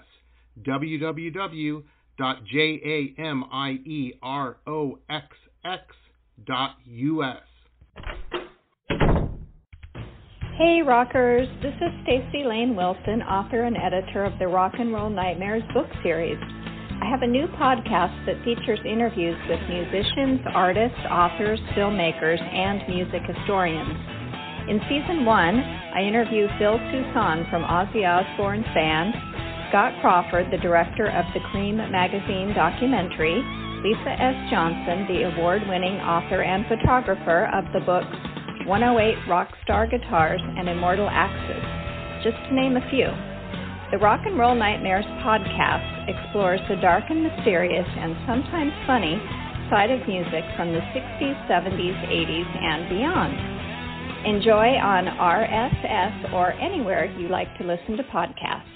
www.jamieroxx.us. Hey rockers, this is Stacey Lane Wilson, author and editor of the Rock and Roll Nightmares book series. I have a new podcast that features interviews with musicians, artists, authors, filmmakers, and music historians. In Season 1, I interview Phil Soussan from Ozzy Osbourne's band, Scott Crawford, the director of the Cream magazine documentary, Lisa S. Johnson, the award-winning author and photographer of the books 108 Rockstar Guitars and Immortal Axes, just to name a few. The Rock and Roll Nightmares podcast explores the dark and mysterious and sometimes funny side of music from the 60s, 70s, 80s, and beyond. Enjoy on RSS or anywhere you like to listen to podcasts.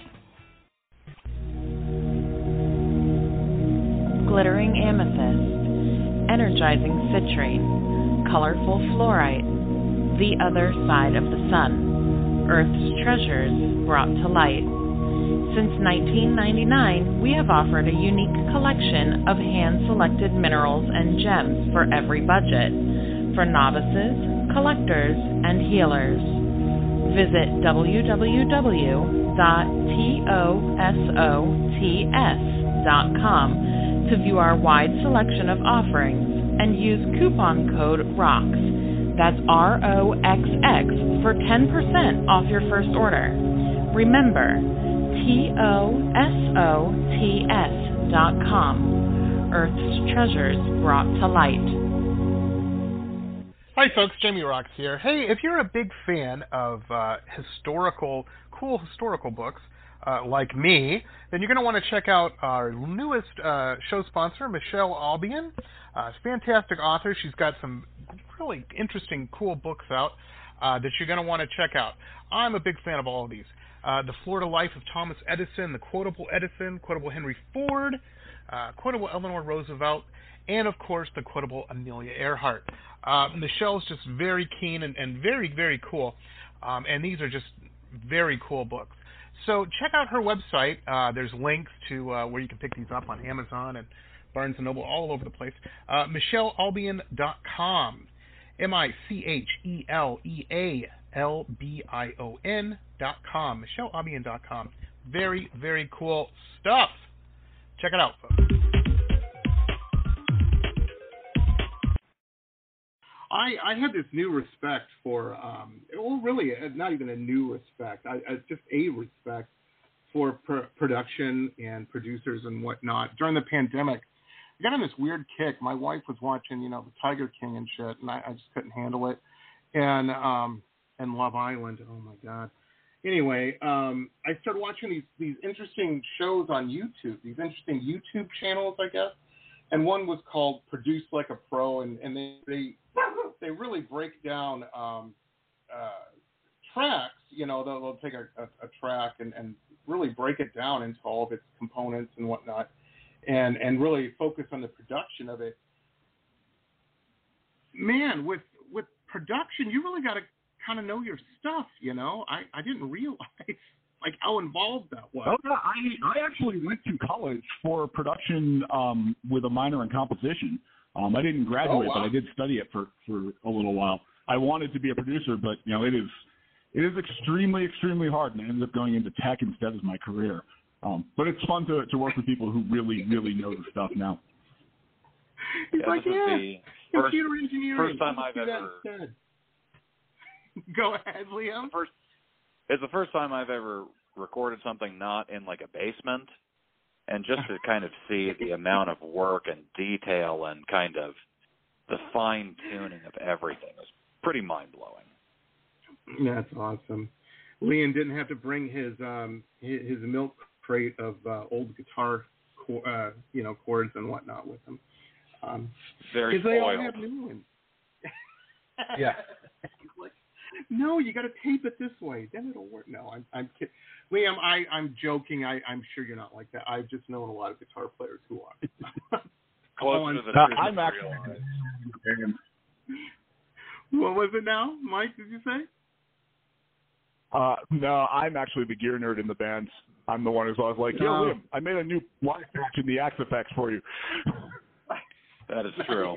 Glittering amethyst, energizing citrine, colorful fluorite, the other side of the sun, Earth's treasures brought to light. Since 1999, we have offered a unique collection of hand-selected minerals and gems for every budget, for novices, collectors, and healers. Visit www.tosots.com to view our wide selection of offerings and use coupon code ROXX, that's ROXX, for 10% off your first order. Remember, TOSOTS.com, Earth's treasures brought to light. Hi folks, Jamie Rocks here. Hey, if you're a big fan of cool historical books, like me, then you're going to want to check out our newest show sponsor, Michelle Albion. Fantastic author. She's got some really interesting, cool books out that you're going to want to check out. I'm a big fan of all of these. The Florida Life of Thomas Edison, the Quotable Edison, Quotable Henry Ford, Quotable Eleanor Roosevelt, and of course the Quotable Amelia Earhart. Michelle's just very keen and very, very cool, and these are just very cool books. So check out her website. There's links to where you can pick these up on Amazon and Barnes & Noble, all over the place. MichelleAlbion.com. MichelleAlbion.com. MichelleAlbion.com. Very, very cool stuff. Check it out, folks. I had this new respect for, really, not even a new respect. Just a respect for production and producers and whatnot. During the pandemic, I got on this weird kick. My wife was watching, the Tiger King and shit, and I just couldn't handle it. And Love Island. Oh my God. Anyway, I started watching these interesting shows on YouTube. These interesting YouTube channels, I guess. And one was called Produce Like a Pro, and they really break down tracks. They'll take a track and really break it down into all of its components and whatnot, and really focus on the production of it. Man, with production, you really got to kind of know your stuff. I didn't realize like how involved that was. Oh, yeah, I actually went to college for production with a minor in composition. I didn't graduate, but I did study it for a little while. I wanted to be a producer, but it is extremely, extremely hard, and I ended up going into tech instead as my career. But it's fun to work with people who really, really know the stuff now. He's like, computer engineering. First time I've ever. Go ahead, Liam. It's the first time I've ever recorded something not in like a basement, and just to kind of see the amount of work and detail and kind of the fine tuning of everything is pretty mind blowing. That's awesome. Liam didn't have to bring his milk crate of old guitar, chords and whatnot with him. Very spoiled. They all have new ones. Yeah. Like, no, you got to tape it this way, then it'll work. No, I'm kidding. Liam, I'm joking. I'm sure you're not like that. I've just known a lot of guitar players who are. Closer to the truth. I'm actually. What was it now, Mike? Did you say? No, I'm actually the gear nerd in the band. I'm the one who's always like, "Yo, Liam, I made a new live patch in the Axe Effects for you." That is true.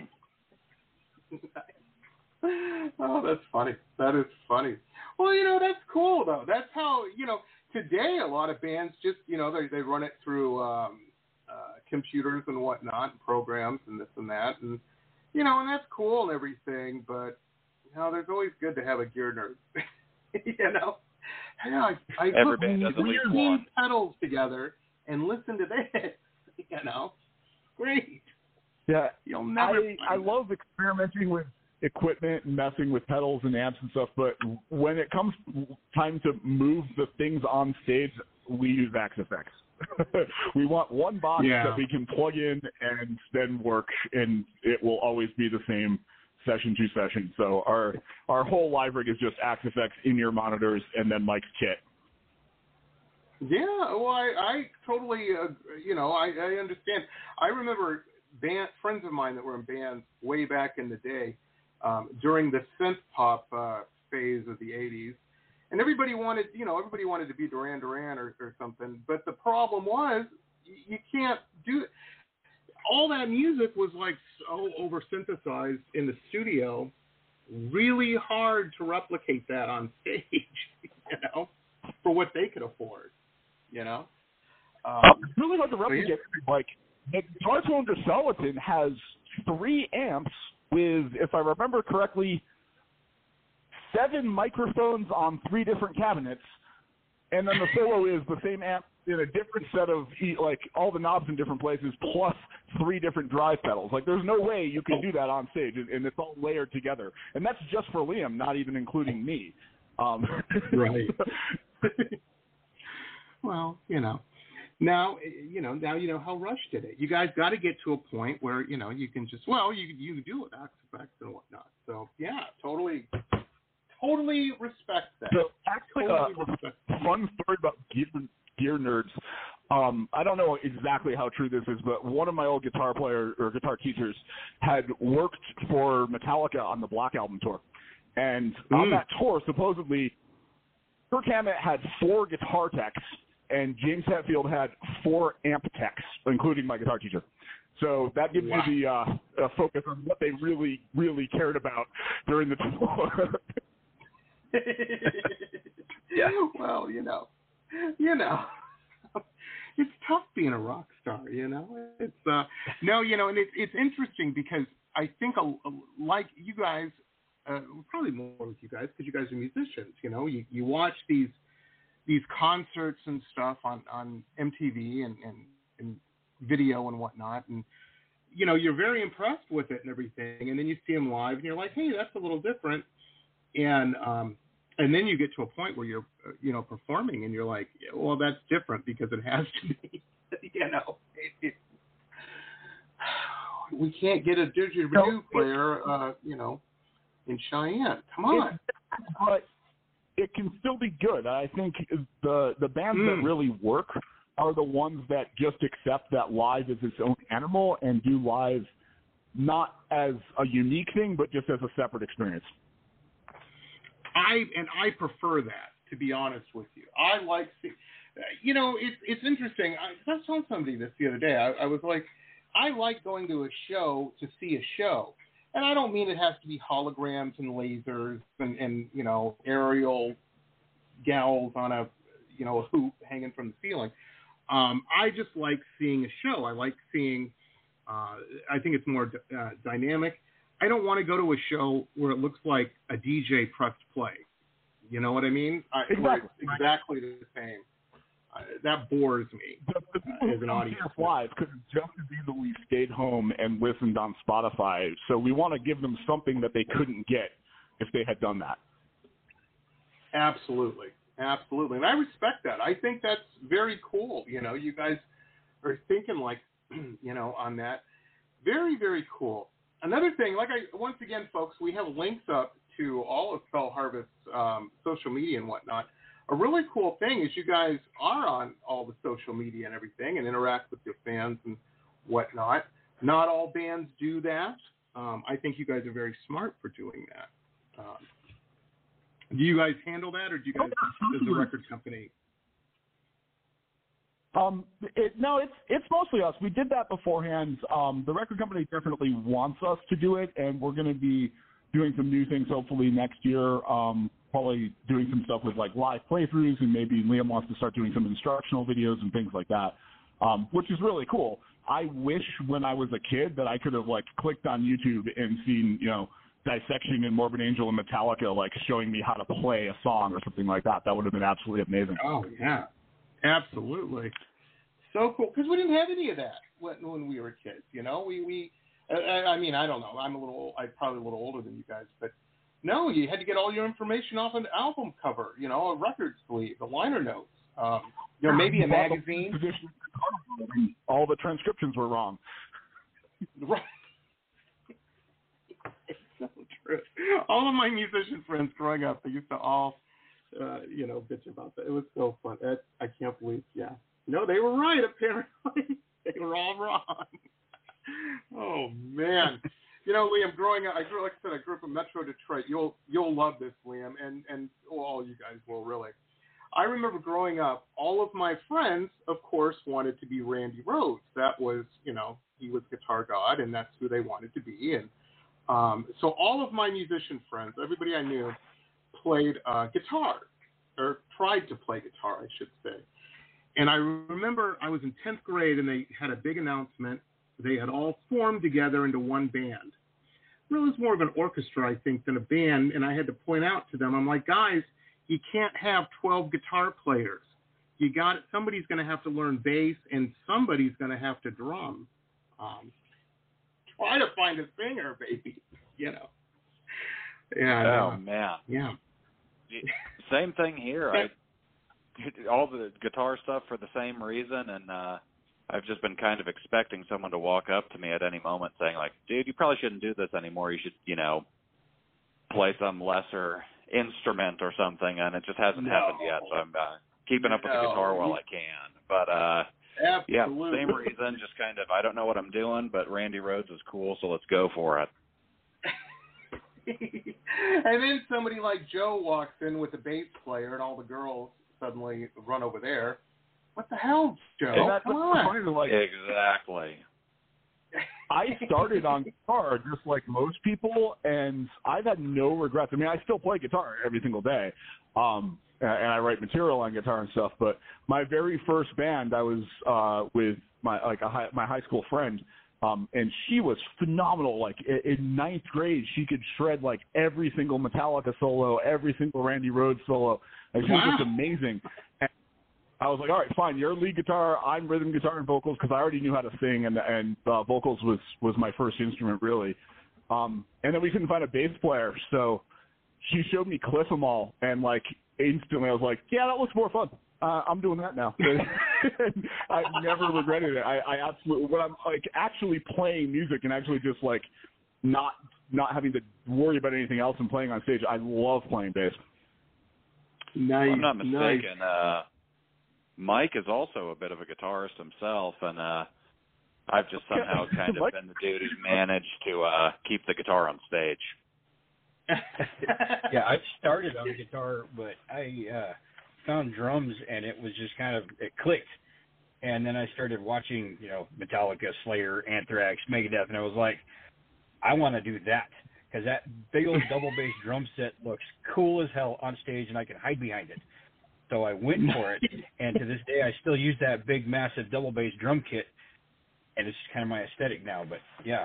Oh, that's funny. That is funny. Well, that's cool, though. That's how, today a lot of bands just, they run it through computers and whatnot, and programs and this and that. And, and that's cool and everything. But, there's always good to have a gear nerd. I Every put band does at least one. pedals together and listen to this. Great. Yeah, You'll never. I love experimenting with equipment and messing with pedals and amps and stuff, but when it comes time to move the things on stage, we use Axe Effects. We want one box that we can plug in and then work, and it will always be the same session to session. So our whole live rig is just Axe Effects in your monitors and then Mike's kit. Yeah, well, I totally, I understand. I remember friends of mine that were in bands way back in the day, during the synth pop phase of the 80s, and everybody wanted to be Duran Duran or something. But the problem was you can't do it. All that music was like so over synthesized in the studio, really hard to replicate that on stage, for what they could afford, It's really hard to replicate. Like, the Guitar Tone DeSalatin has 3 amps with, if I remember correctly, 7 microphones on 3 different cabinets, and then the solo is the same amp in a different set of, like, all the knobs in different places, plus 3 different drive pedals. Like, there's no way you can do that on stage, and it's all layered together. And that's just for Liam, not even including me. Right. Well, now you know how Rush did it. You guys got to get to a point where you can just you do it, Axe Effects and whatnot. So yeah, totally respect that. So actually, fun story about gear nerds. I don't know exactly how true this is, but one of my old guitar teachers had worked for Metallica on the Black Album tour, and on that tour, supposedly, Kirk Hammett had 4 guitar techs, and James Hetfield had 4 amp techs, including my guitar teacher. So that gives you the focus on what they really, really cared about during the tour. Yeah. Well, it's tough being a rock star. It's and it's interesting because I think like you guys, probably more with you guys because you guys are musicians. You know, you watch these concerts and stuff on MTV and video and whatnot, and you know, you're very impressed with it and everything, and then you see them live and you're like, hey, that's a little different, and then you get to a point where you're, you know, performing and you're like, well, that's different because it has to be. You know, we can't get a didgeridoo player, you know, in Cheyenne. Come on. But it can still be good. I think the bands that really work are the ones that just accept that live is its own animal and do live not as a unique thing, but just as a separate experience. I prefer that, to be honest with you. I like, you know, it's interesting. I was telling somebody this the other day. I was like, I like going to a show to see a show. And I don't mean it has to be holograms and lasers and you know, aerial gals on a, you know, a hoop hanging from the ceiling. I just like seeing a show. I like seeing, I think it's more dynamic. I don't want to go to a show where it looks like a DJ pressed play. You know what I mean? Exactly. It's exactly the same. That bores me as an audience. Live could have just as easily stayed home and listened on Spotify. So we want to give them something that they couldn't get if they had done that. Absolutely. Absolutely. And I respect that. I think that's very cool. You know, you guys are thinking like, you know, on that. Very, very cool. Another thing, once again, folks, we have links up to all of Fell Harvest's social media and whatnot. A really cool thing is you guys are on all the social media and everything and interact with your fans and whatnot. Not all bands do that. I think you guys are very smart for doing that. Do you guys handle that, or do you guys, as a record company? No, it's mostly us. We did that beforehand. The record company definitely wants us to do it, and we're going to be doing some new things hopefully next year. Probably doing some stuff with like live playthroughs, and maybe Liam wants to start doing some instructional videos and things like that, which is really cool. I wish when I was a kid that I could have like clicked on YouTube and seen, you know, Dissection and Morbid Angel and Metallica like showing me how to play a song or something like that. That would have been absolutely amazing. Oh yeah, absolutely, so cool. Because we didn't have any of that when we were kids. You know, I mean, I don't know. I'm probably a little older than you guys, but no, you had to get all your information off an album cover. You know, a record sleeve, the liner notes. You know, maybe a magazine. All the transcriptions were wrong. Right. So true. All of my musician friends growing up, they used to all, you know, bitch about that. It was so fun. I can't believe, yeah. No, they were right, apparently. They were all wrong. Oh, man. You know, Liam, growing up, I grew up in Metro Detroit. You'll love this, Liam, and all you guys will, really. I remember growing up, all of my friends, of course, wanted to be Randy Rhoads. That was, you know, he was guitar god, and that's who they wanted to be, and so all of my musician friends, everybody I knew, played guitar, or tried to play guitar, I should say. And I remember I was in 10th grade, and they had a big announcement. They had all formed together into one band. It was more of an orchestra, I think, than a band, and I had to point out to them, I'm like, guys, you can't have 12 guitar players. Somebody's going to have to learn bass, and somebody's going to have to drum. Try to find a singer, baby, you know. And, man. Yeah. Same thing here. All the guitar stuff for the same reason, and I've just been kind of expecting someone to walk up to me at any moment saying, like, dude, you probably shouldn't do this anymore. You should, you know, play some lesser instrument or something, and it just hasn't happened yet, so I'm keeping up with the guitar while I can. But, yeah, same reason, just kind of, I don't know what I'm doing, but Randy Rhoads is cool, so let's go for it. And then somebody like Joe walks in with a bass player, and all the girls suddenly run over there. What the hell, Joe? Come on. Exactly. I started on guitar just like most people, and I've had no regrets. I mean, I still play guitar every single day, and I write material on guitar and stuff. But my very first band, I was with my high school friend, And she was phenomenal. Like in ninth grade, she could shred like every single Metallica solo, every single Randy Rhoads solo. Like, she was just amazing. And I was like, all right, fine. You're lead guitar. I'm rhythm guitar and vocals, because I already knew how to sing, and vocals was my first instrument, really. And then we couldn't find a bass player, so she showed me Cliff 'Em All, and like instantly I was like, yeah, that looks more fun. I'm doing that now. I never regretted it. I absolutely, when I'm like actually playing music and actually just like not having to worry about anything else and playing on stage, I love playing bass. Nice. If I'm not mistaken, Mike is also a bit of a guitarist himself, and I've just somehow kind of been the dude who's managed to keep the guitar on stage. Yeah, I started on guitar, but I found drums, and it was just it clicked. And then I started watching, Metallica, Slayer, Anthrax, Megadeth, and I was like, I want to do that, because that big old double bass drum set looks cool as hell on stage, and I can hide behind it. So I went for it, and to this day, I still use that big, massive double bass drum kit, and it's kind of my aesthetic now. But yeah.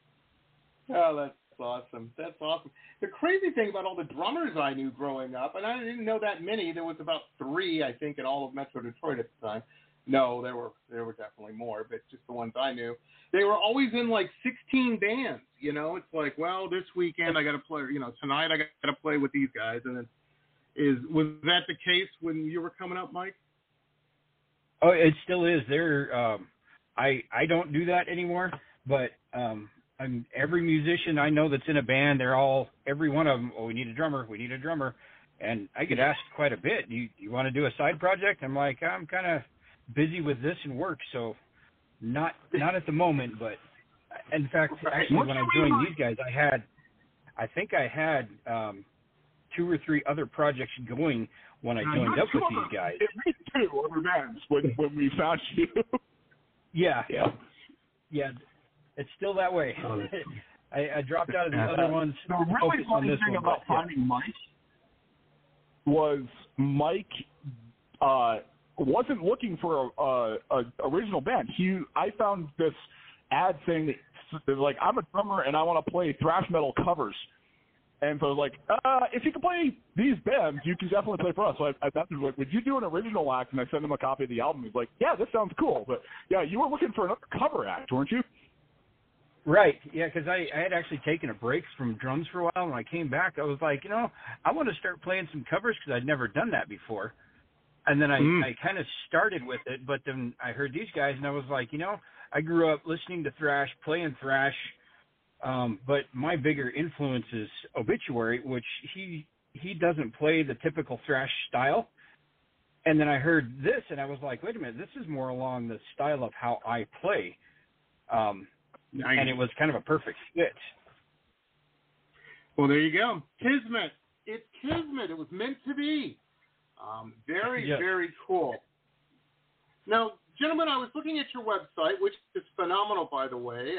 Oh, that's awesome. That's awesome. The crazy thing about all the drummers I knew growing up, and I didn't know that many. There was about 3, I think, in all of Metro Detroit at the time. No, there were definitely more, but just the ones I knew. They were always in like 16 bands. It's like, well, this weekend I got to play. Tonight I got to play with these guys, and then. Was that the case when you were coming up, Mike? Oh, it still is. I don't do that anymore, but every musician I know that's in a band, every one of them, we need a drummer. And I get asked quite a bit, you want to do a side project? I'm like, I'm kind of busy with this and work, so not at the moment, but in fact, actually when I joined these guys, I think I had 2 or 3 other projects going when I joined up with these guys. It made 2 other bands when we found you. Yeah. It's still that way. I dropped out of the other ones. The really funny thing about finding Mike was Mike wasn't looking for a original band. I found this ad saying that like, I'm a drummer and I want to play thrash metal covers. And so I was like, if you can play these bands, you can definitely play for us. So I thought, like, would you do an original act? And I sent him a copy of the album. He's like, yeah, this sounds cool. But, yeah, you were looking for another cover act, weren't you? Right, yeah, because I had actually taken a break from drums for a while. When I came back, I was like, I want to start playing some covers because I'd never done that before. And then I kind of started with it, but then I heard these guys, and I was like, I grew up listening to thrash, playing thrash. But my bigger influence is Obituary, which he doesn't play the typical thrash style. And then I heard this, and I was like, wait a minute, this is more along the style of how I play. And it was kind of a perfect fit. Well, there you go. Kismet. It's Kismet. It was meant to be. Very cool. Now, gentlemen, I was looking at your website, which is phenomenal, by the way,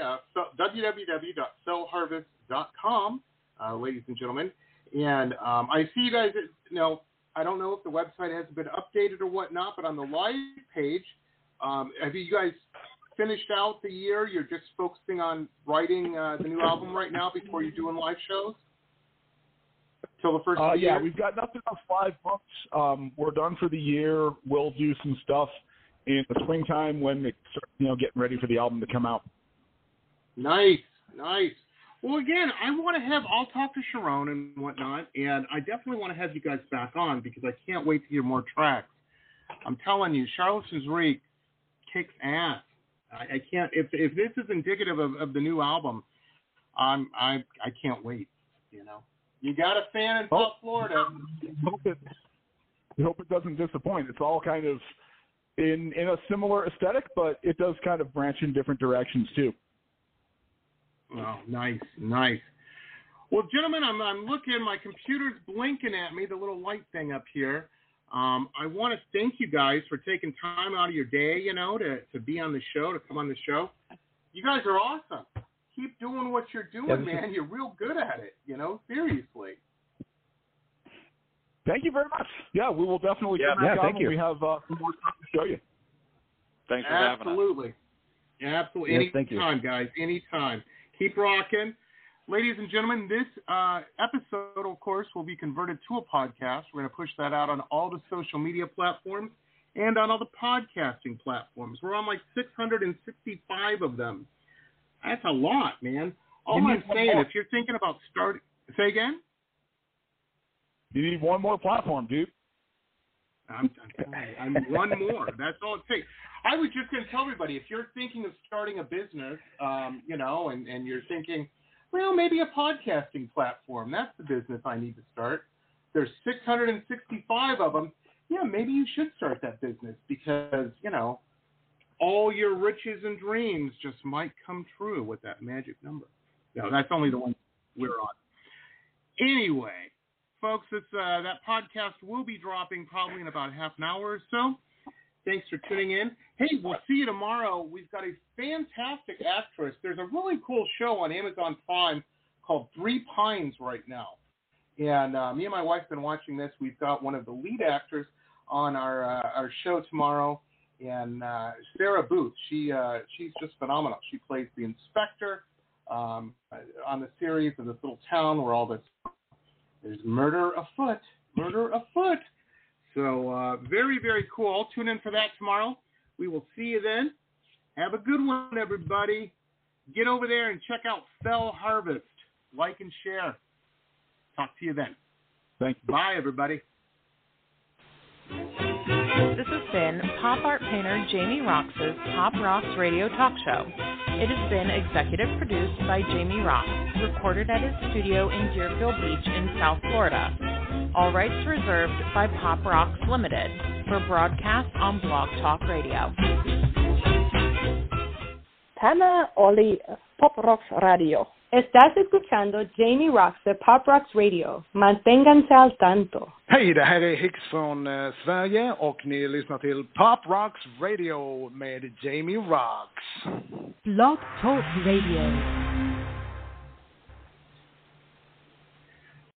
www.cellharvest.com, ladies and gentlemen. And I see you guys, I don't know if the website has been updated or whatnot, but on the live page, have you guys finished out the year? You're just focusing on writing the new album right now before you're doing live shows? Till the first of the year? Yeah, we've got nothing else 5 months. We're done for the year. We'll do some stuff in the springtime when it's getting ready for the album to come out. Nice. Well, again, I'll talk to Sharon and whatnot, and I definitely want to have you guys back on because I can't wait to hear more tracks. I'm telling you, Charlatans Reek kicks ass. I can't. If this is indicative of the new album, I can't wait. You got a fan in South Florida. I hope it doesn't disappoint. It's all kind of in a similar aesthetic, but it does kind of branch in different directions too. Oh, nice. Well, gentlemen, I'm looking. My computer's blinking at me, the little light thing up here. I want to thank you guys for taking time out of your day, to be on the show, to come on the show. You guys are awesome. Keep doing what you're doing, man. You're real good at it, seriously. Thank you very much. Yeah, we will definitely come back on when we have some more stuff to show you. Thanks for having us. Absolutely. Absolutely. Yes, thank you. Anytime, guys. Anytime. Keep rocking. Ladies and gentlemen, this episode, of course, will be converted to a podcast. We're going to push that out on all the social media platforms and on all the podcasting platforms. We're on like 665 of them. That's a lot, man. All I'm saying, if you're thinking about starting, say again? You need one more platform, dude. I'm one more. That's all it takes. I was just going to tell everybody, if you're thinking of starting a business, and you're thinking, well, maybe a podcasting platform. That's the business I need to start. There's 665 of them. Yeah, maybe you should start that business because, all your riches and dreams just might come true with that magic number. No, that's only the one we're on. Anyway, folks, that podcast will be dropping probably in about half an hour or so. Thanks for tuning in. Hey, we'll see you tomorrow. We've got a fantastic actress. There's a really cool show on Amazon Prime called Three Pines right now. And me and my wife have been watching this. We've got one of the lead actors on our show tomorrow, and Sarah Booth. She's just phenomenal. She plays the inspector on the series of this little town where all there's murder afoot. So very, very cool. I'll tune in for that tomorrow. We will see you then. Have a good one, everybody. Get over there and check out Fell Harvest. Like and share. Talk to you then. Thank you. Bye, everybody. This has been pop art painter Jamie Roxx's Pop Rocks Radio Talk Show. It has been executive produced by Jamie Roxx, recorded at his studio in Deerfield Beach in South Florida. All rights reserved by Pop Rocks Limited for broadcast on Blog Talk Radio. Tana Oli, Pop Rocks Radio. Estás escuchando Jamie Roxx de Pop Rocks Radio. Manténganse al tanto. Hej, det här är Hicks från Sverige och ni lyssnar till Pop Rocks Radio med Jamie Roxx. Blog Talk Radio.